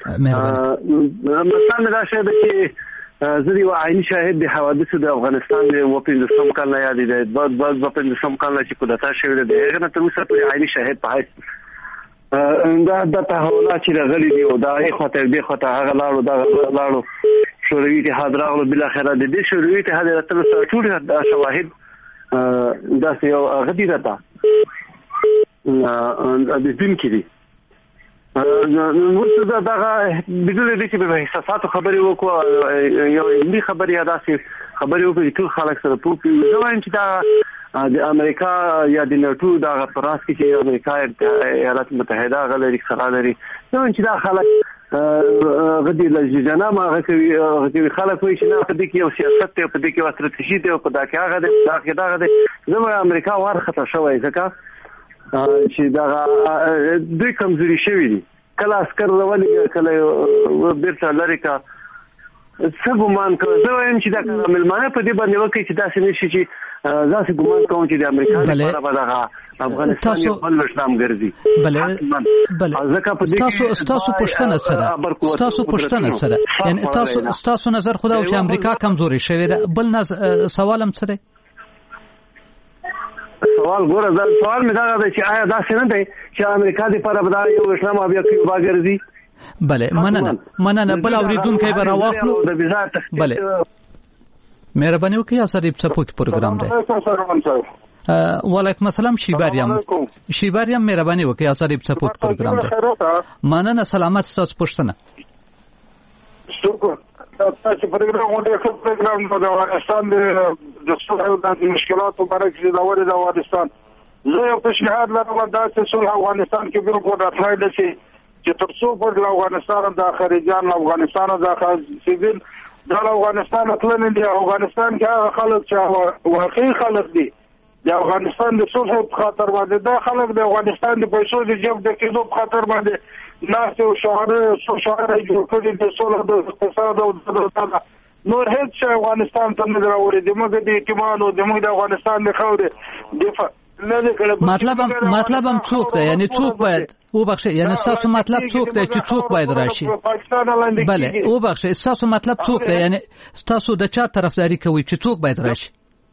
مثلا دا شاید چې زه د عیني شاهد د حوادثو د افغانستان د وپیندسم کال نه یاد دی. بعد بعد وپیندسم کال چې کودتا شوې ده هغه تر اوسه پورې عیني شاهد پای دا د تحولات چې راغلي دي او دا یې خاطر دی خاطر هغه لاړو دا لاړو شوروي اتحاد راغلو بل اخر د دې شوروي اتحاد تر څو ټول شواهد دا یو غدي راته د دین کې دي. نو څه دا بدون دې چې به احساسات خبرې وکړو یو علمي خبرې ادا سي خبرې وکړي ټول خلک سره پوښتنه زه وایم چې دا د امریکا یا د ناتو دا پراس کې چې امریکا ایالات متحده غلري خلا لري نو چې دا خلک غدي لجنه ما کوي کوي خلک وایي چې نه په دې کې یو سیاست ته په دې کې یو ستراتیژي ته په دا کې هغه دا کې دا غدي زموږ امریکا ورخته شوی ځکه چې دا دوی کمزوري شوی دي کله عسكر ولې کله بیرته لري کا څه ګمان کوي زه وایم چې دا ملمانه په دې باندې وکړي چې دا څه نشي چې ځکه ګمان کوم چې د امریکا لپاره به دا افغانستان یو بل اسلام ګرځي. بله بله تاسو تاسو پښتنه سره تاسو پښتنه سره یعنی تاسو تاسو نظر خدا او چې امریکا کمزوري شوی ده. بل سوالم سره سوال ګوره دا سوال مې دا دی چې آیا دا څنګه دی چې امریکا د لپاره به یو اسلام بیا کیوبا ګرځي. بله مننه مننه بل اوریدونکو به راواخلو. بله مهرباني وکړئ ازادۍ په څپو کې پروګرام دی. وعلیکم السلام شیباریم شیباریم مهرباني وکړئ ازادۍ په څپو کې پروګرام دی. مننه سلامت تاسو پښتنه. شکر تاسو پروګرام ډېر ښه پروګرام دی. د افغانستان د څو د مشکلاتو په اړه چې دا ورته د افغانستان زه یو پیشنهاد لرم دا چې څو افغانستان کې ګروپ راټولای دي چې تر څو پر افغانستان د خارجيان افغانستان د سیویل د افغانستان اطلن دي افغانستان کې خلک چې واقعي خلک دي د افغانستان د څو په خاطر باندې دا خلک د افغانستان د پیسو د جیب د کېدو په خاطر باندې ناس او شهر سو شهر جوړ کړي د څو د اقتصاد او د نور هیڅ افغانستان ته نه راوړي د موږ د اعتماد او د موږ د افغانستان د خاورې دفاع مطلب مطلب هم څوک دی یعنی څوک باید او بخشه یعنی تاسو مطلب څوک دی چې څوک باید راشي. بله او بخشه تاسو مطلب څوک دی یعنی تاسو د چا طرفداري کوي چې څوک باید راشي.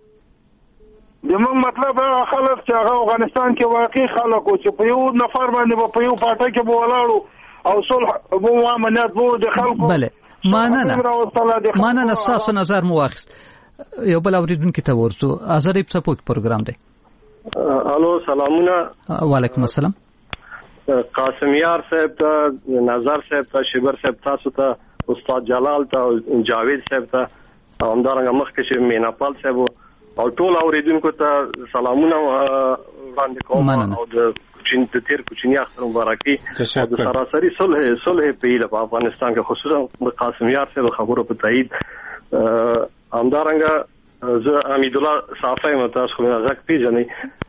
د موږ مطلب خلک چې هغه افغانستان کې واقعي خلک او چې په یو نفر باندې په یو پټه کې به ولاړو او صلح مو امنیت وو د خلکو. بله مننه مننه تاسو نظر مو واخیست. یو بل اوریدونکو ته ورسو ازادۍ په څپو کې پروګرام دی. الو سلامونه. وعلیکم السلام. قاسم یار صاحب ته نظر صاحب ته شبر صاحب تاسو ته استاد جلال ته جاوید صاحب ته همدارنګه مخکې چې میناپال صاحب او ټول اوریدونکو ته سلامونه وړاندې کوم او د چین ته تیر کوچنی اختر مبارکي د سراسري صلح صلح په افغانستان کې خصوصا د قاسم یار صاحب خبرو په تایید همدارنګه زه حمید الله صافی متاسف خو غږ پیژنې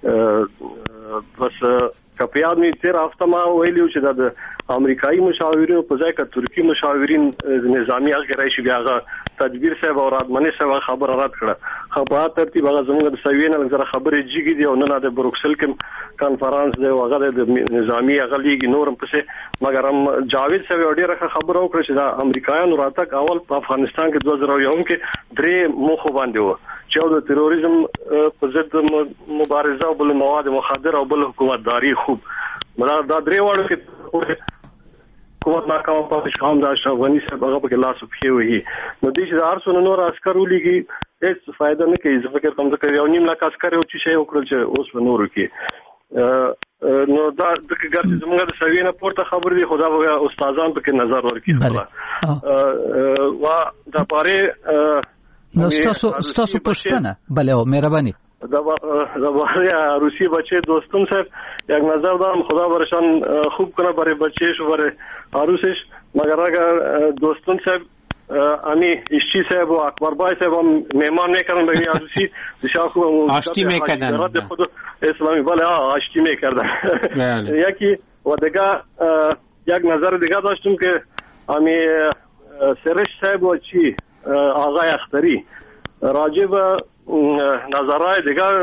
بس کپیاد می تیر هفته ما ویلو چې د امریکایي مشاورینو په ځای کې ترکی مشاورین نظامی اغه راشي بیا هغه تدبیر صاحب او رادمنی صاحب خبر رات کړه خو په ترتیب هغه زموږ د سوینه لږه خبرې جګې دي او نه د بروکسل کې کانفرنس دی او هغه د نظامی هغه لیګ نورم پسې مګر هم جاوید صاحب ډیره خبره وکړه چې د امریکایانو راتګ اول په افغانستان کې دوه زره یو کې درې مخ باندې و چې د تروریزم په ضد مبارزه او بل مواد مخدر او بل حکومتداري خوب مدا دا درې وړو کې حکومت ناکام پاتې شو هم د اشرف غنی صاحب هغه په لاس په وی نو د دې هر څو نور عسكر ولېږي هیڅ فائدہ نه کوي ځکه کوم ځکه یو نیم لاک عسكر یو چې شی وکړل چې اوس په نورو کې نو دا د ګرځي زموږ د سوینه پورته خبر دي خدا به استادان په کې نظر ورکړي وا دا پاره نو ستاسو ستاسو پښتنه بله او مهرباني دا دا باره روسی بچه دوستم صاحب یک نظر دارم خدا برشان خوب کنه برای بچهش و برای عروسش مگر اگر دوستم صاحب امی اشتی صاحب و اکبر بای صاحب هم مهمان میکردن به این عروسی دشاخو آشتی میکردن رد خود اسلامی بله آشتی میکردن یکی و دیگه یک نظر دیگه داشتم که امی سرش صاحب و چی آقای اختری راجع به نظرهای دیگر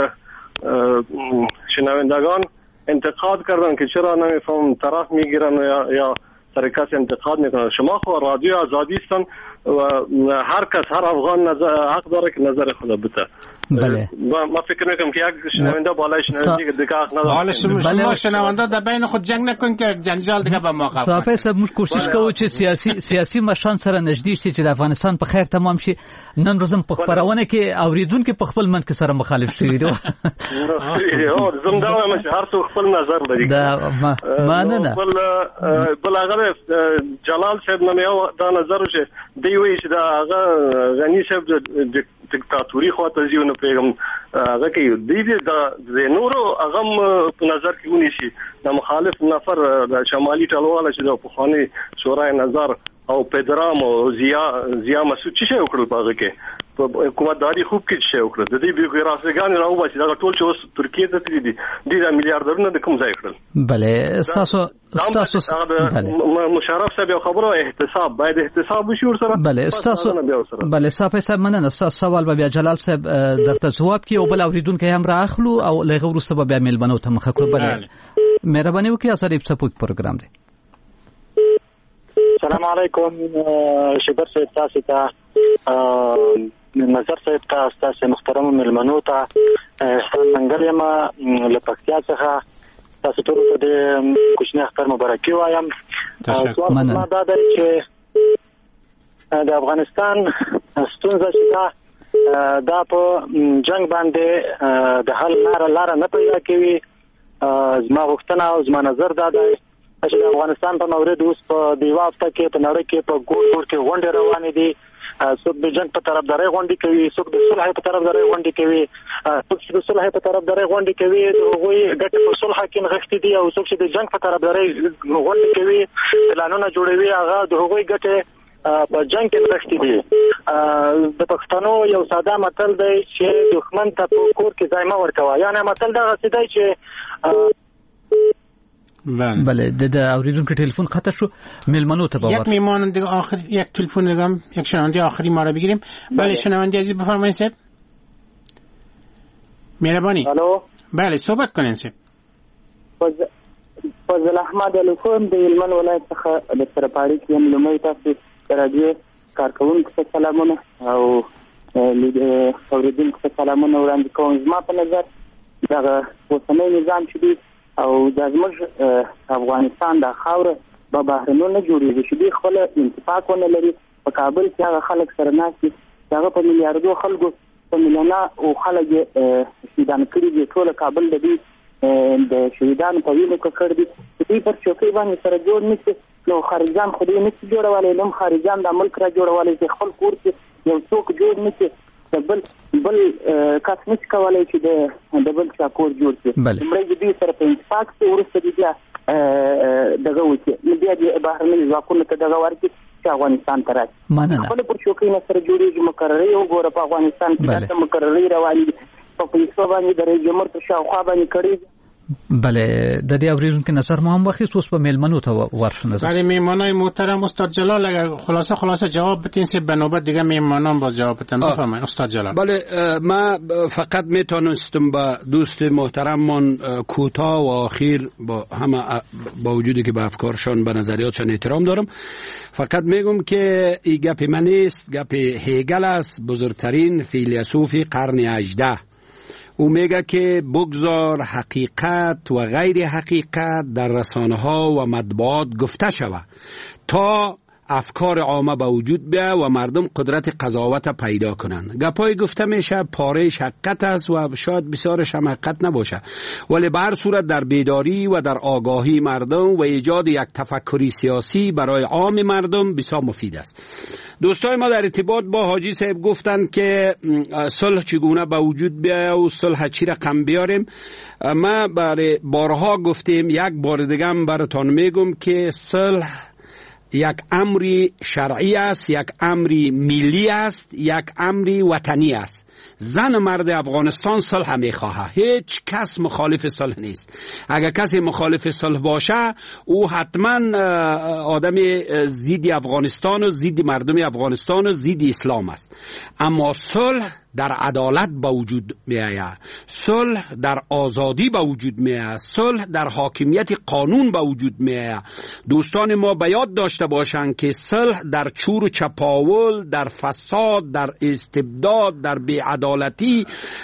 شنوندگان انتقاد کردن که چرا نمیفهم طرف میگیرن یا یا طریقه انتقاد میکنن. شما خو رادیو آزادی هستن و هر کس هر افغان نظر حق داره که نظر خود بده. بله ما فکر میکنم که یک شنونده بالای شنونده دیگه حق نداره. حالا شما شنونده در بین خود جنگ نکن که جنجال دیگه به موقع. صافی صاحب موږ کوشش کوو چې سیاسي سیاسي مشان سره نږدې شي چې د افغانستان په خیر تمام شي. نن روزم په خبرونه کې اوریدونکو په خپل منځ کې سره مخالف شي دي. او زموږ مش هر څو خپل نظر لري. دا ما نه نه. بل بل هغه جلال صاحب نه یو دا نظر وشه دی وی چې دا هغه غنی صاحب د دیکتاتوري خواته ځيونه پیغام هغه کې دی د نورو هغه په نظر کې ونیسي د مخالف نفر د شمالي ټلواله چې د پخوانی شورای نظر او پدرام او زیا زیا مسعود چې وکړل په هغه کې په حکومتداري خوب کې چې وکړل د دې بیوګرافیګان راوباسي دا ټول چې اوس ترکیه ته تللی دي د میلیارډرونو د کوم ځای کړل. بله تاسو تاسو مشرف صاحب یو خبره احتساب باید احتساب وشي ور سره. بله تاسو بله صافي صاحب مننه. تاسو سوال به بیا جلال صاحب درته جواب کی او بل اوریدونکو هم راخلو او لغه ورسته به بیا ملبنو ته مخه کړو. بله مهرباني وکړئ اسره سپوک پروګرام دی. السلام علیکم شبر صاحب تاسو ته نظر صاحب تاسو محترم ملمنو ته احسان منګل ما لپکتیا څخه تاسو ټول ته د کوچنی اختر مبارکي وایم. تاسو ما دا د چې د افغانستان ستونزه چې دا په جنگ باندې د حل لار لار نه پیدا کوي. زما غوښتنه او زما نظر دا دی چې د افغانستان په مورد اوس په دیوا هفته کې په نړۍ کې په ګور ګور کې غونډې روانې دي. څوک د جنگ په طرفداري غونډې کوي، څوک د صلح په طرفداري غونډې کوي، څوک چې د صلح په طرفداري غونډې کوي هغوی ګټې په صلح کې نغښتې دي او څوک چې د جنگ په طرفداري غونډې کوي پلانونه جوړوي هغه د هغوی ګټې په جنگ کې نغښتې دي. د پښتنو یو ساده متل دی چې دښمن ته په کور کې ځای مه ورکوه. یعنې متل دغسې دی چې بله بله د اوریدونکو تلفن خطا شو ملمنو ته باور یک میمان دیگه آخر یک تلفن دیگه هم یک شنونده آخری ما رو بگیریم. بله شنونده عزیز بفرمایید صاحب. مهربانی. الو بله صحبت کنین صاحب. فضل احمد الکوم د هلمند ولایت څخه د سرپاړي کې هم لومړی تاسو راځي کارکونکو ته سلامونه او اوریدونکو ته سلامونه وړاندې کوم. زما په نظر دغه اوسنی نظام چې دی او د زموږ افغانستان د خاور په بهرنو نه جوړېږي چې دوی خپل انتفاق ونه لري. په کابل کې هغه خلک سره ناست دي هغه په میلیاردو خلکو په میلیونه او خلک شهیدان کړي دي. ټول کابل د دوی د شهیدانو په وینو ککړ دي. دوی پر چوکۍ باندې سره جوړ نه شي نو خارجان خو دوی نه شي جوړولی. نو خارجان د ملک را جوړولی چې خپل کور کې یو څوک جوړ نه شي بل بل کس نشي کولی چې د بل چا کور جوړ کړي. لومړی د دوی سره په انتفاق کې وروسته د بیا دغه وکړي نو بیا د بهرنیو ځواکونو ته دغه ورکړي چې افغانستان ته راشي. مننه. خپل پر شوکې نه سره جوړېږي مقررې وګوره په افغانستان کې د مقررې روانې دي په پیسو باندې د رئیس جمهور په شاوخوا باندې کړي. بله د دې اوریدونکو نظر ما هم واخیست، اوس په میلمنو ته ورشو نظر. بله میهمانای محترم استاد جلال اگر خلاصه خلاصه جواب بدین سه به نوبت دیگه میهمانان باز جواب بدن. بفرمایید استاد جلال. بله ما فقط میتونستم با دوست محترممون کوتاه و اخیر با همه با وجودی که به افکارشان به نظریاتشان احترام دارم فقط میگم که این گپ من نیست، گپ هگل است، بزرگترین فیلسوف قرن هجدهم. او میگه که بگذار حقیقت و غیر حقیقت در رسانه ها و مطبوعات گفته شود تا افکار عامه به وجود بیاید و مردم قدرت قضاوت پیدا کنند. گپای گفته میشه پاره حقیقت است و شاید بسیارش هم حقیقت نباشه، ولی به هر صورت در بیداری و در آگاهی مردم و ایجاد یک تفکری سیاسی برای عام مردم بسیار مفید است. دوستای ما در ارتباط با حاجی صاحب گفتند که صلح چگونه به وجود بیاید و صلح چی رقم بیاریم. ما برای بارها گفتیم، یک بار دیگه هم براتون میگم که صلح یک امری شرعی است، یک امری ملی است، یک امری وطنی است. زن مرد افغانستان صلح میخواهد، هیچ کس مخالف صلح نیست. اگر کسی مخالف صلح باشه او حتما آدم ضد افغانستان و ضد مردم افغانستان و ضد اسلام است. اما صلح در عدالت با وجود می آید، صلح در آزادی با وجود می آید، صلح در حاکمیت قانون با وجود می آید. دوستان ما به یاد داشته باشند که صلح در چور و چپاول، در فساد، در استبداد، در بی‌عدالتی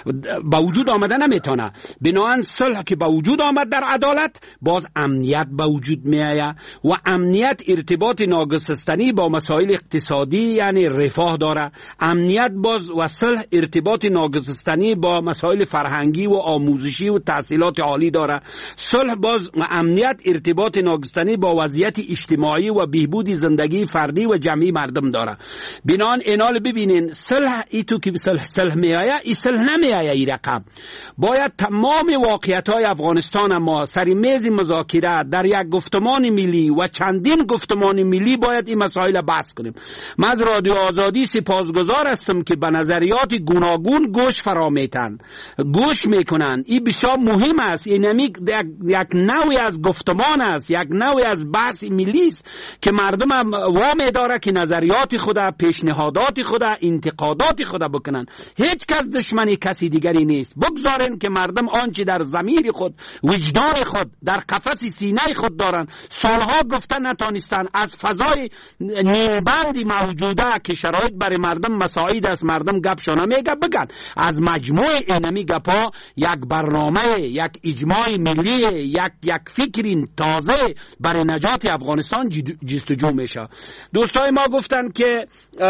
با وجود آمده نمیتونه. بنابراین صلح که با وجود آمد در عدالت باز امنیت با وجود می آید و امنیت ارتباط ناگسستنی با مسائل اقتصادی یعنی رفاه داره. امنیت باز و صلح ارتباط ناگسستنی با مسائل فرهنگی و آموزشی و تحصیلات عالی داره. صلح باز و امنیت ارتباط ناگسستنی با وضعیت اجتماعی و بهبود زندگی فردی و جمعی مردم داره. بنان اینال ببینین صلح ای تو که صلح صلح می آید، ای صلح نمی آید. ای رقم باید تمام واقعیت های افغانستان ما سر میز مذاکره در یک گفتمان ملی و چندین گفتمان ملی باید این مسائل بحث کنیم. من از رادیو آزادی سپاسگزار هستم که به نظریات گوناگون گوش فرا میتن گوش میکنن. این بسیار مهم است. این یک یک نوعی از گفتمان است، یک نوعی از بحث ملی است که مردم هم وام داره که نظریات خود، پیشنهادات خود، انتقادات خود بکنن. هیچ کس دشمنی کسی دیگری نیست. بگذارن که مردم آنچه در ضمیر خود، وجدان خود، در قفس سینه خود دارن سالها گفتن نتانستن، از فضای نیمبندی موجوده که شرایط برای مردم مساعد است، مردم گپ شونه میگه بگن. از مجموع اینمی گپا یک برنامه، یک اجماع ملی، یک یک فکر تازه برای نجات افغانستان جستجو میشه. دوستای ما گفتن که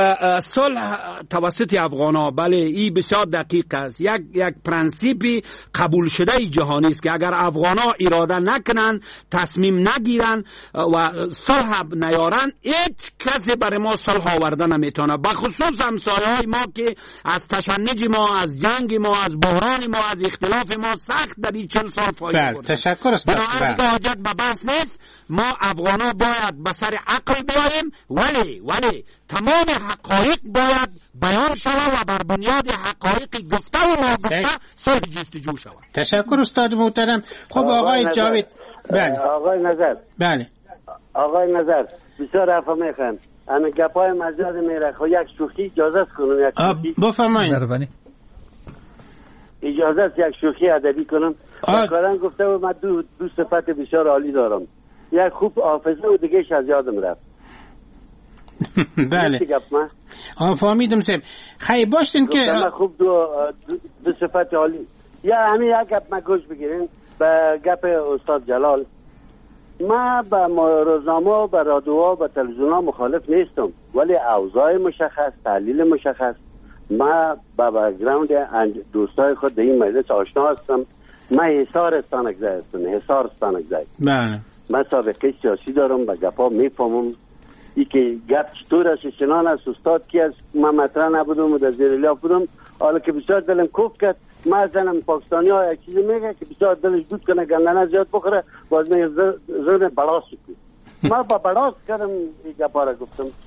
صلح توسط افغانا، بله این بسیار دقیق است. یک یک پرنسیپی قبول شده جهانی است که اگر افغانا اراده نکنن، تصمیم نگیرن و صلح نیارن، هیچ کسی برای ما صلح آوردن نمیتونه. بخصوص همسایه‌های ما که از تشنج ما، از جنگ ما، از بحران ما، از اختلاف ما سخت در این چند سال فایده بله تشکر استاد. بله حاجت به بحث نیست. ما افغانا باید به سر عقل بیاریم، ولی ولی تمام حقایق باید بیان شود و بر بنیاد حقایق گفته و ناگفته صلح جستجو شود. تشکر استاد محترم. خب آقای جاوید. بله آقای نظر. بله آقای نظر بسیار عفو میخوام. انا گپای مجاز میره. خب یک شوخی اجازه کنم. یک شوخی بفرمایید. اجازه است یک شوخی ادبی کنم. کارن گفته و من دو دو صفت بسیار عالی دارم. یک خوب حافظه و دیگهش از یادم رفت. بله آن فهمیدم سیم. خیلی باشتین که خوب دو, دو, دو صفت عالی. یا همین یک گپ ما گوش بگیرین به گپ استاد جلال. ما به روزنامه، به رادیو، به تلویزیون مخالف نیستم، ولی اوضاع مشخص، تحلیل مشخص. ما با بک‌گراند دوستای خود در این مجلس آشنا هستم. من حصار استانکزی هستم، حصار استانکزی. بله من سابقه سیاسی دارم، به گپا میفهمم. ای که گپ چطور است، چنان است، استاد کی است، من مطرح نبودم و در زیر لیاف بودم. حالا که بسیار دلم کوفت کرد، من زنم پاکستانی ها یک چیزی میگه که بسیار دلش دود کنه، گندنه زیاد بخوره، باز میگه زن بلاس کنه. من با بلاس کردم این گپا را گفتم.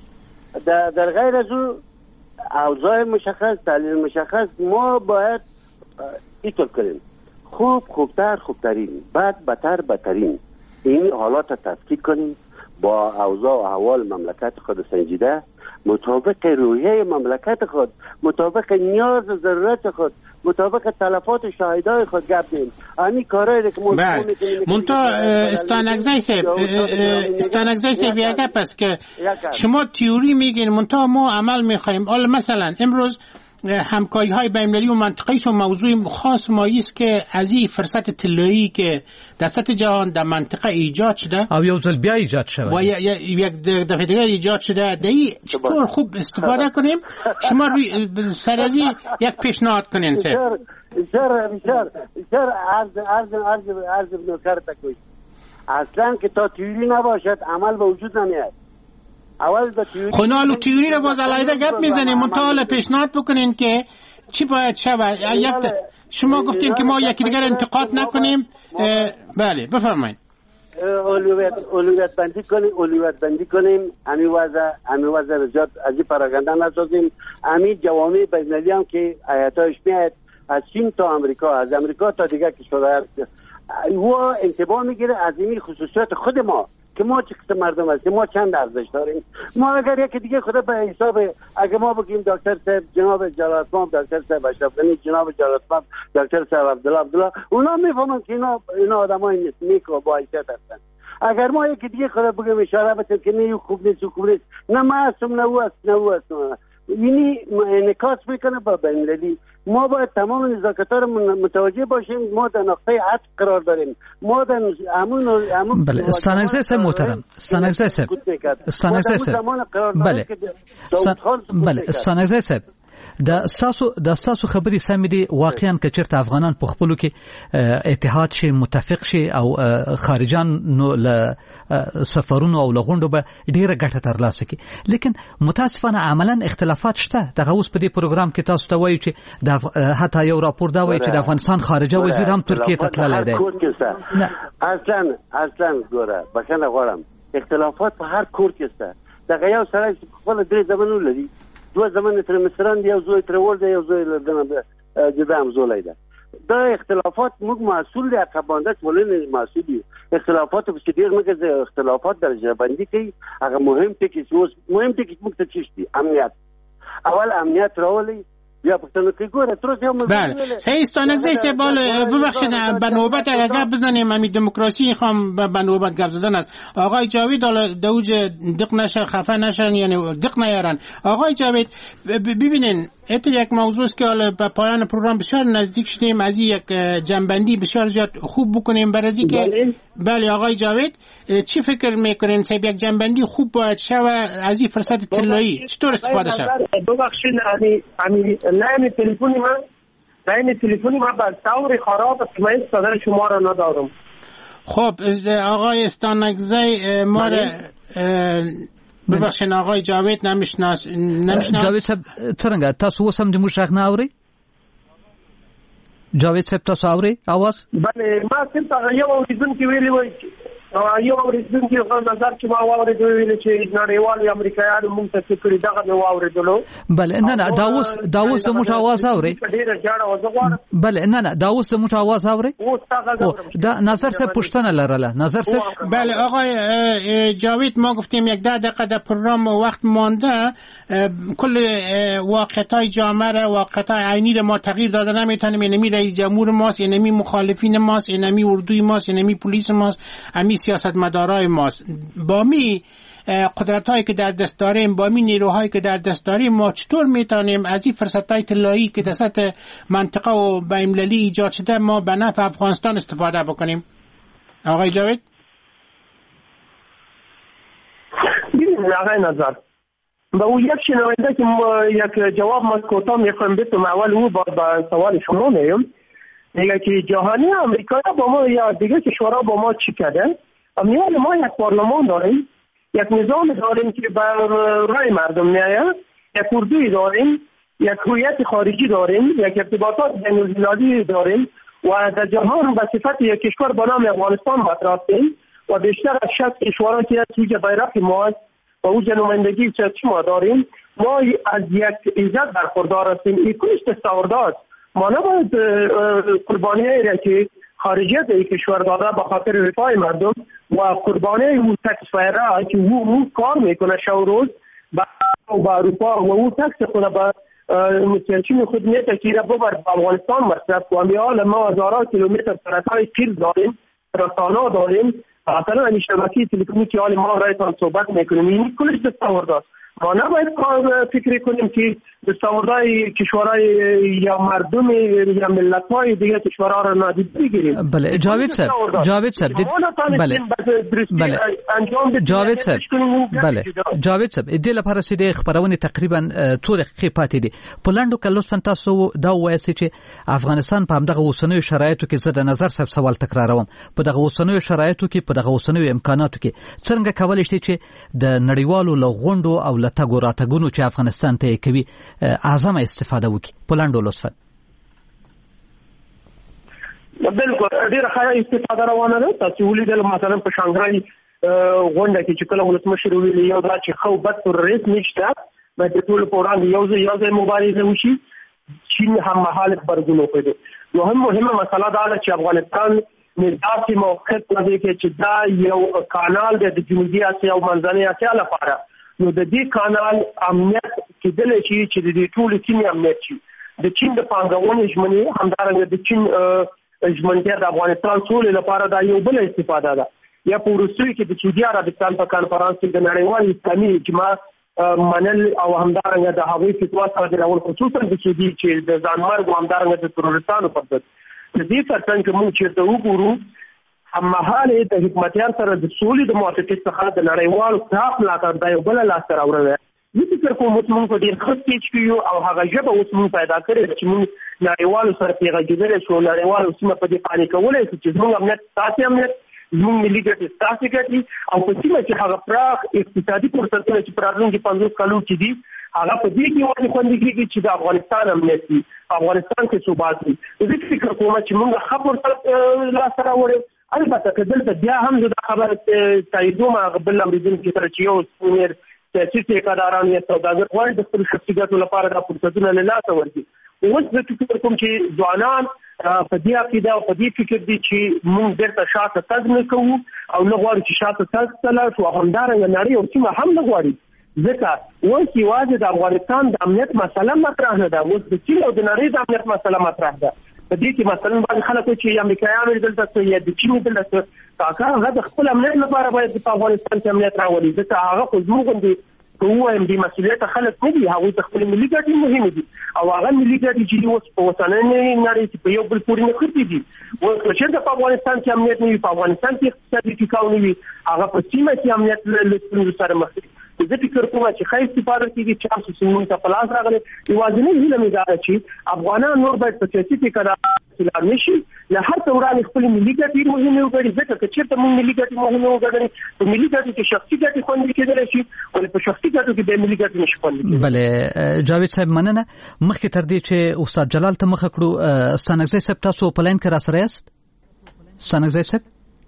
در, در غیر از او اوضاع مشخص، دلیل مشخص، ما باید اینطور کنیم: خوب خوبتر خوبترین، بد بدتر بدترین. این حالات تفکیک کنیم، با اوضاع و احوال مملکت خود سنجیده، مطابق روحیه مملکت خود، مطابق نیاز و ضرورت خود، مطابق تلفات شاهدای خود گپ دیم. همین کارهایی که ما می‌کنیم. منتها استانگزای صاحب استانگزای صاحب یک گپ است که شما تئوری میگین، منتها ما عمل می‌خوایم. حالا مثلا امروز همکاری های بین‌المللی و منطقه‌ای و موضوع خاص مایی است که از این فرصت طلایی که در سطح جهان در منطقه ایجاد شده او یو ځل بیا ایجاد شده و یک دفعه دیگه ایجاد شده، دایی چطور خوب استفاده کنیم؟ شما روی سر از یک پیشنهاد کنین. بسیار بسیار بسیار بسیار عرض عرض عرض عرض نوکر تکوی اصلا که تا تئوری نباشد عمل به وجود نمیاد. اول با تئوری خنالو تئوری رو باز علایده گپ میزنیم، منتها پیشنهاد بکنین که چی باید شود. یک شما گفتین که ما یکی دیگر انتقاد نکنیم. بله بفرمایید. اولویت اولویت بندی کنیم، اولویت بندی کنیم. امی وضع امی وضع زیاد از این پراگنده نسازیم. امی جوامع بین‌المللی هم که آیاتش میاد از چین تا آمریکا، از آمریکا تا دیگر کشورها، و انتباه میگیره از این خصوصیات خود ما که ما چه قسم مردم هستیم، ما چند ارزش داریم. ما اگر یکی دیگه خدا به حساب اگر ما بگیم دکتر صاحب جناب جلالتمآب، دکتر صاحب اشرف غنی، جناب جلالتمآب، دکتر صاحب عبدالله عبدالله، اونا میفهمن که اینا اینا آدمای نیک و با حیثیت هستن. اگر ما یکی دیگه خدا بگیم اشاره بکنیم که نه خوب نیست خوب نیست، نه معصوم نه او است نه او است، یعنی انعکاس میکنه با بین‌المللی. ما باید تمام نزاکت‌ها رو متوجه باشیم. ما در نقطه عطف قرار داریم. ما در همون همون بله استانگزای صاحب محترم، استانگزای صاحب استانگزای صاحب بله بله استانگزای صاحب د استاسو د استاسو خبرې سم دي. واقعا که چیرته افغانان په خپلو کې اتحاد شي، متفق شي او خارجان نو له سفرونو او لغونډو به ډیره ګټه ترلاسه کړي، لیکن متاسفانه عملا اختلافات شته. دغه اوس په دې پروګرام کې تاسو ته وایي چې د حتی یو راپور دا وایي چې د افغانستان خارجه وزیر هم ترکیه ته تللی دی. اصلا اصلا ګوره بخښنه غواړم، اختلافات په هر کور کې شته. دغه یو سړی خپل درې زمانو لري، دو زمان تر مصران دی، یو زوی تر ول دی، یو زوی لدنه جدا هم زولای ده. دا اختلافات موږ مسئول دي، عقبانده ټولنې مسئول دي. اختلافات په ډیر موږ اختلافات درجه بندي کوي. هغه مهم ټکی اوس مهم ټکی موږ ته چی دي؟ امنیت. اول امنیت راولي بیا پښتنو کې ګوره تر اوسه هم بله صحیح استانگزای صاحب ببخشید به نوبت اگر گپ بزنیم. همین دموکراسی خام به نوبت گپ زدن است. آقای جاوید حالا دوج دق نشه خفه نشن، یعنی دق نیارن. آقای جاوید ببینین اتر یک موضوع است که حالا به پایان پروگرام بسیار نزدیک شدیم، از یک جنبندی بسیار زیاد خوب بکنیم برای که بله آقای جاوید چی فکر میکنین صاحب یک جنبندی خوب باید شود از این فرصت طلایی چطور استفاده شود؟ ببخشید همین لاین تلفنی من لاین تلفنی من با طور خراب است، من صدای شما را ندارم. خب آقای استانگزای ما را ببخشید آقای جاوید نمیشناس نمیشناس جاوید صاحب څنګه تاسو اوس هم د موږ غږ نه اورئ؟ جاوید صاحب تاسو اورئ आवाज؟ بله ما څنګه یو اوریدونکي ویلي وای یو اوریدونکي غو نظر چې ما واورېدو ویل چې نړیوال امریکایانو مونږ ته فکر دغه نو واورېدلو. بله نه نه دا اوس دا اوس د موږ आवाज اورئ؟ ډیره جاړه وځغوار. بله نه نه دا اوس د موږ आवाज اورئ؟ دا نظر صاحب پښتنه لرله. نظر صاحب بله آقای جاوید ما گفتیم یک ده دقیقه در پروگرام وقت مانده، کل واقعیت‌های جامعه را واقعیت‌های عینی را ما تغییر داده نمیتونیم. اینمی رئیس جمهور ماست، اینمی مخالفین ماست، اینمی اردوی ماست، اینمی پلیس ماست، امی سیاستمدارای ماست. با می قدرت‌هایی که در دست داریم، با می نیروهایی که در دست داریم، ما چطور میتونیم از این فرصت‌های طلایی که در سطح منطقه و بین‌المللی ایجاد شده ما به نفع افغانستان استفاده بکنیم؟ آقای جاوید ببینید آقای نظر با اون یک شنونده که یک جواب ما کوتاه میخوایم بتونم اول او با سوال شما میگم میگه که جهانی آمریکا با ما یا دیگه کشورها با ما چی کرده؟ میان ما یک پارلمان داریم، یک نظام داریم که بر رای مردم میآید، یک اردوی داریم، یک هویت خارجی داریم، یک ارتباطات بین‌المللی داریم و در جهان به صفت یک کشور با نام افغانستان مطرح هستیم و بیشتر از شصت کشورها که توی بیرق ما و اوج نمایندگی سیاسی ما داریم، ما از یک عزت برخوردار هستیم. این کلش دستاوردات. ما نباید قربانی را که خارجیت ای کشور داده به خاطر رفاه مردم و قربانی او تکس فایره که او, او کار میکنه شو روز با اروپا و او تکس خود به مسیحچین خود میته که را ببر به افغانستان مصرف و امیال ما هزاران کیلومتر سرطای قیل داریم، رسانه داریم، مثلا این شبکه تلفنی که حال ما رایتان صحبت میکنیم. این کلش دستاوردات. ما نباید فکر کنیم که دستاوردهای کشورهای یا مردم یا ملت‌های دیگه کشورها را نادیده بگیریم. بله جاوید صاحب جاوید صاحب دید... بله بله جاوید صاحب بله جاوید صاحب د لپاره چې د خبرونه تقریبا څو دقیقې پاتې دي په لاندو کې لطفا تاسو دا وایئ چې افغانستان په همدغه اوسنیو شرایطو کې زه د نظر صاحب سوال تکراروم په دغه اوسنیو شرایطو کې په دغه اوسنیو امکاناتو کې څنګه کولای شي چې د نړیوالو لغونډو او لټګو راتګونو چې افغانستان ته کوي اعظم استفاده وکړي په لاندو لطفا. بالکل ډیره ښه استفاده روانه ده. تاسو ولیدل مثلا په شانګهای غونډه کې چې کله ولسمشر ویلي یو دا چې خو بد تروریست نشته باید ټول په وړاندې یو ځای یو ځای مبارزه وشي. چین هم مهال خبرګون وکړي. یو هم مهمه مسله دا ده چې افغانستان داسې موقعیت لري چې دا یو کانال د جنوبي اسیا او منځنۍ اسیا لپاره نو د دې کانال امنیت کېدل شي چې د دې ټول سیمې امنیت شي. د چین د پانګونې ژمنې همدارنګه د چین ژمنتیا د افغانستان سولې لپاره دا یو بل استفاده ده. یا په وروستیو کې د سعودي عربستان په کانفرانس کې د نړیوال اسلامي اجماع منل او همدارنګه د هغوی فتوا صادرول خصوصا د سعودي چې د ځانمرګ او همدارنګه د تروریستانو پر ضد د دې ترڅنګ چې موږ چېرته وګورو هممهاله د حکومتیار سره د سولې د موافقت څخه د نړیوالو صاحب ملاتړ د یو بل لاس راوړل. زه فکر کوم موږ په ډېر ښه سټیج کې یو او هغه ژبه اوس موږ پیدا کړې چې موږ نړیوالو سره پیغامېدلی شو، نړیوالو سیمه په دې قانع کولی شو چې زموږ امنیت ستاسې امنیت، زموږ ملي ګټې ستاسې ګټې او په سیمه کې هغه پراخ اقتصادي فرصتونه چې په راتلونکي پنځوس کالو کې دي هغه په دې کې ولې خوندي کېږي چې د افغانستان امنیت وي، افغانستان کې ثبات وي. زه فکر کوم چې موږ ښه فرصت لاسته راوړی. البته که دلته بیا هم زه دا خبره تاییدوم هغه بل اورېدونکي سره چې یو سینیر سیاسي ټیکهداران یا سوداګر غواړي د خپلو شخصي ګټو لپاره دا فرصتونه له لاسه ورکړي. اوس زه فکر کوم چې ځوانان په دې عقیده او په دې فکر دي چې موږ بیرته شاته تګ نه کوو او نه غواړو چې شاته تګ ته لاړ شو. همدارنګه نړۍ او سیمه هم نه غواړي. ځکه اوس یوازې د افغانستان د امنیت مسله مطرح نه ده، اوس د چین او د نړۍ د امنیت مسله مطرح ده. په دې کې مثلا باندې خلک چې امریکایانو دلته څه یا د چین دلته کاکا هغه د خپل امنیت لپاره باید په افغانستان کې امنیت راولي. ځکه هغه خو زموږ غوندې که ووایم بې مسؤلیته خلک نه دي، هغوی ته خپلې ملي ګټې مهمې دي او هغه ملي ګټې چې دي اوس په اوسنۍ نړۍ کې په یو بل پورې نښتي دي. اوس که چېرته په افغانستان کې امنیت نه وي، په افغانستان کې اقتصادي ټیکاو نه وي، هغه په سیمه کې امنیت له ستونزو سره مخ دي. زه فکر کوم چې ښه استفاده کېږي چې هر څه زموږ ته په لاس راغلی. یوازینۍ هیله مې دا ده چې افغانان نور باید په سیاسي ټیکهدارۍ نه شي، له هر څه وړاندې خپلې ملي ګټې مهمې وګڼي. ځکه که چېرته موږ ملي ګټې مهمې وګڼو په ملي ګټو کې شخصي ګټې خوندي کېدلی شي، ولې په شخصي ګټو کې بیا ملي ګټې نشي خوندي کېدلی. بله جاوید صاحب مننه. مخکې تر دې چې استاد جلال ته مخه کړو، ستانکزی صاحب تاسو په لاین کې راسره یاست؟ ستانکزی صاحب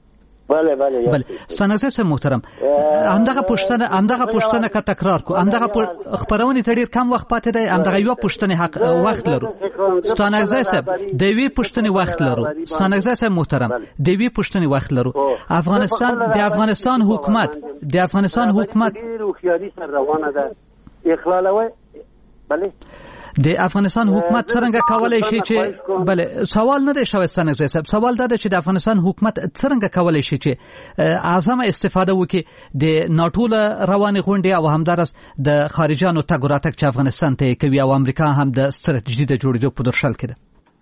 بله بله بله ستانکزی صاحب محترم، همدغه پوښتنه همدغه پوښتنه که تکرار کو، همدغه خبرونه ته ډېر کم وخت پاتې دی، همدغه یوه پوښتنې حق وخت لرو. ستانکزی صاحب د یوې پوښتنې وخت لرو. ستانکزی صاحب محترم د یوې پوښتنې وخت لرو. افغانستان د افغانستان حکومت د افغانستان حکومت هوښیاري سره روانه ده اخلالوي. بله د افغانستان حکومت څنګه کولای شي چې بله سوال نه دی شوی ستانکزی صاحب، سوال دا دی چې د افغانستان حکومت څنګه کولای شي چې اعظمه استفاده وکړي د ناټو له روانې غونډې او همدارس د خارجیانو تګ راتګ چې افغانستان ته کوي او امریکا هم د ستراتیژي د جوړېدو په درشل کې ده.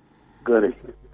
ګورئ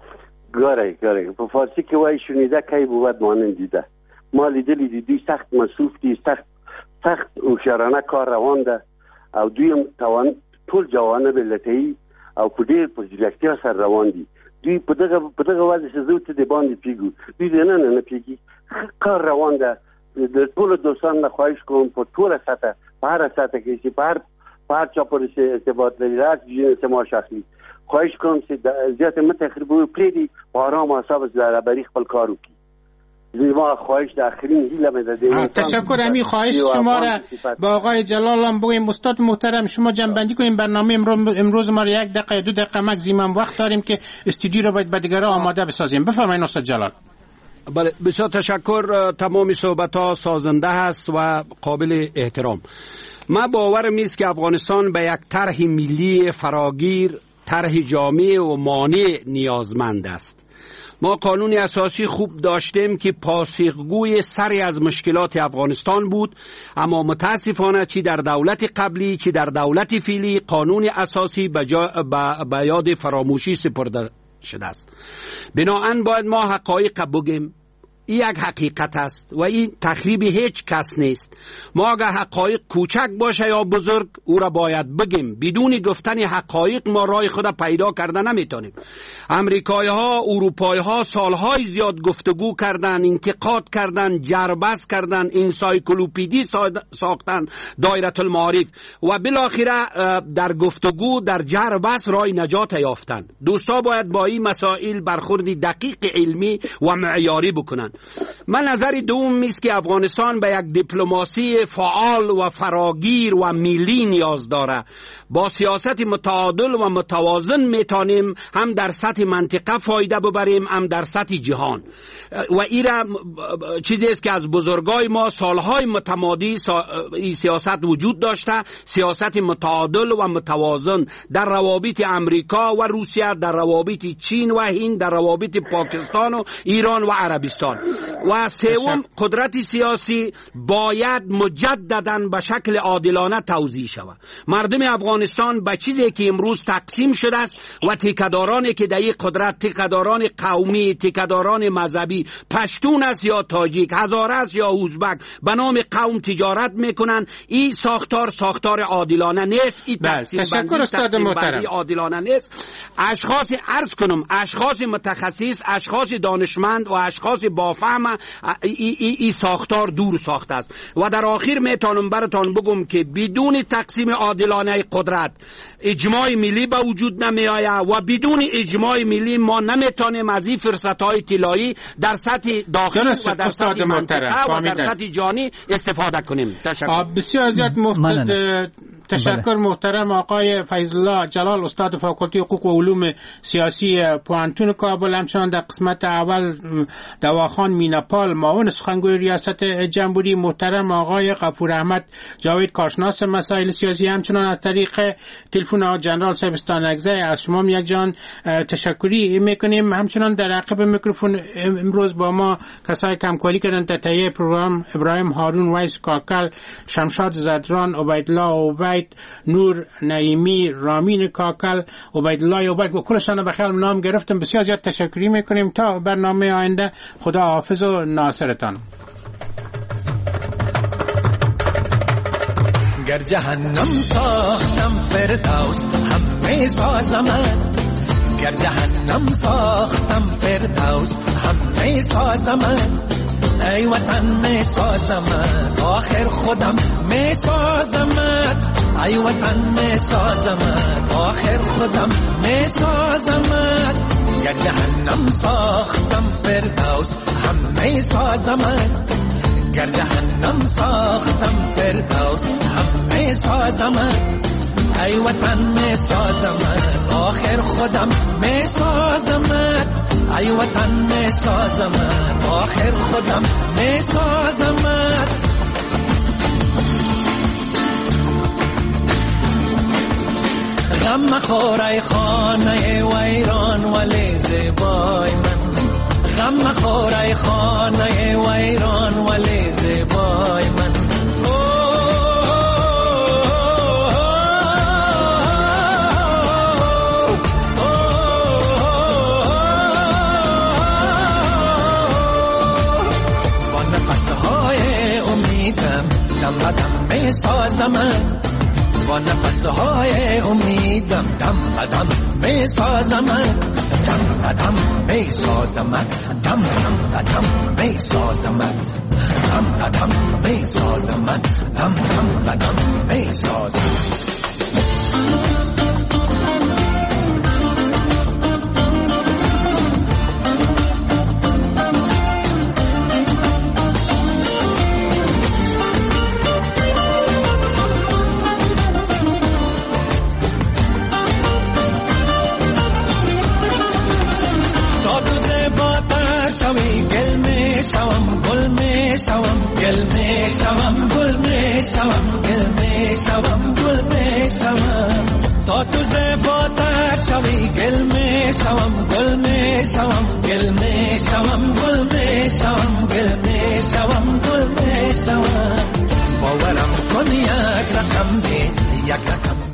ګورئ ګورئ په فارسي کې وایي شنیده کی بود مانند دیده. ما لیدلی دي دوی سخت مصروف دي، سخت سخت هوښیارانه کار روان ده او دوی هم توان ټول جوانب لټوي او په ډېر په ځیرکتیا سره روان دي. دوی په دغه په دغه وجه چې زه ته د باندې پیږو دوی نه نه نه پیږي کار روان ده. د ټولو دوستانو نه خواهش کوم په ټوله سطح په هره سطح کې چې په هر په هر چا پورې ارتباط لري راځي سماش اخلي، خواهش کوم چې زیاته متخربوي پرېږدي په ارام اعصاب سره رهبري خپل کار وکړي. ما خواهش در آخرین هیله میدادیم. تشکر. امی خواهش شما را با آقای جلال هم بگویم. استاد محترم شما جنبندی کنیم برنامه امروز ما را یک دقیقه دو دقیقه مکزیمم وقت داریم که استودیو را باید به دیگران آماده بسازیم. بفرمایید استاد جلال. بله بسیار تشکر. تمام صحبت ها سازنده است و قابل احترام. ما باورم است که افغانستان به یک طرح ملی فراگیر، طرح جامع و مانع نیازمند است. ما قانون اساسی خوب داشتیم که پاسخگوی سری از مشکلات افغانستان بود، اما متاسفانه چی در دولت قبلی چی در دولت فعلی قانون اساسی به یاد فراموشی سپرده شده است. بنابراین باید ما حقایق بگیم. این یک حقیقت است و این تخریب هیچ کس نیست. ما اگر حقایق کوچک باشه یا بزرگ او را باید بگیم. بدون گفتن حقایق ما راه خود پیدا کرده نمیتونیم. امریکایی ها، اروپایی ها سالهای زیاد گفتگو کردن، انتقاد کردن، جربس کردن، انسایکلوپدی ساختن، دایره المعارف و بالاخره در گفتگو در جربس راه نجات یافتن. دوستا باید با این مسائل برخورد دقیق علمی و معیاری بکنن. من نظر دوم است که افغانستان به یک دیپلماسی فعال و فراگیر و ملی نیاز داره. با سیاست متعادل و متوازن میتونیم هم در سطح منطقه فایده ببریم هم در سطح جهان. و ایرا چیزی است که از بزرگای ما سالهای متمادی این سیاست وجود داشته، سیاست متعادل و متوازن در روابط امریکا و روسیه، در روابط چین و هند، در روابط پاکستان و ایران و عربستان. و سوم قدرت سیاسی باید مجددا به شکل عادلانه توزیع شود. مردم افغانستان به چیزی که امروز تقسیم شده است و تکدارانی که در این قدرت، تکداران قومی، تکداران مذهبی، پشتون است یا تاجیک، هزاره است یا ازبک، به نام قوم تجارت میکنن. این ساختار ساختار عادلانه نیست. این تقسیم تشکر استاد محترم. عادلانه نیست. اشخاص عرض کنم اشخاص متخصص، اشخاص دانشمند و اشخاص با فهم ای, ای, ای ساختار دور ساخته است. و در آخر میتونم براتون بگم که بدون تقسیم عادلانه قدرت اجماع ملی به وجود نمی آید و بدون اجماع ملی ما نمیتونیم از این فرصت های طلایی در سطح داخلی و در سطح منطقه و در سطح جهانی استفاده کنیم. تشکر. بسیار زیاد محترم. تشکر محترم آقای فیض الله جلال استاد فاکولته حقوق و علوم سیاسی پوانتون کابل، همچنان در قسمت اول دواخان میناپال معاون سخنگوی ریاست جمهوری، محترم آقای غفور احمد جاوید کارشناس مسائل سیاسی، همچنان از طریق تلفن آقای جنرال سبستانگزه از شما یک جان تشکری میکنیم. همچنان در عقب میکروفون امروز با ما کسای کمکاری کردن در تهیه پروگرام ابراهیم هارون، ویس کاکل، شمشاد زدران، عبیدالله عبید، نور نعیمی، رامین کاکل، عبیدالله عبید و کلشان به خیال نام گرفتم. بسیار زیاد تشکری میکنیم. تا برنامه آینده خدا حافظ و ناصرتان. گر جهنم ساختم فردوس هم می سازمت، گر جهنم ساختم فردوس هم می سازمت، ای وطن می سازمت آخر خودم می سازمت، ای وطن می سازمت آخر خودم می سازمت، گر جهنم ساختم فردوس هم می سازمت، گر جهنم ساختم فردوس هم می سازمت، ای وطن می سازمت آخر خودم می سازمت، ای وطن می سازمت آخر خودم می سازمت. غم مخور ای خانه ویران ولی زیبای من، غم مخور ای خانه ویران ولی زیبای من، دم بدم می سازمت، با نفسهای امیدم دم بدم می سازمت، دم بدم می سازمت، دم بدم می سازمت، دم بدم می سازمت، دم بدم می سازمت. شوم گل می شوم گل می شوم گل می شوم گل می شوم تا تو زیباتر شوی گل می شوم گل می شوم گل می شوم گل می شوم گل می شوم گل می شوم باورم کن یک رقم دی یک رقم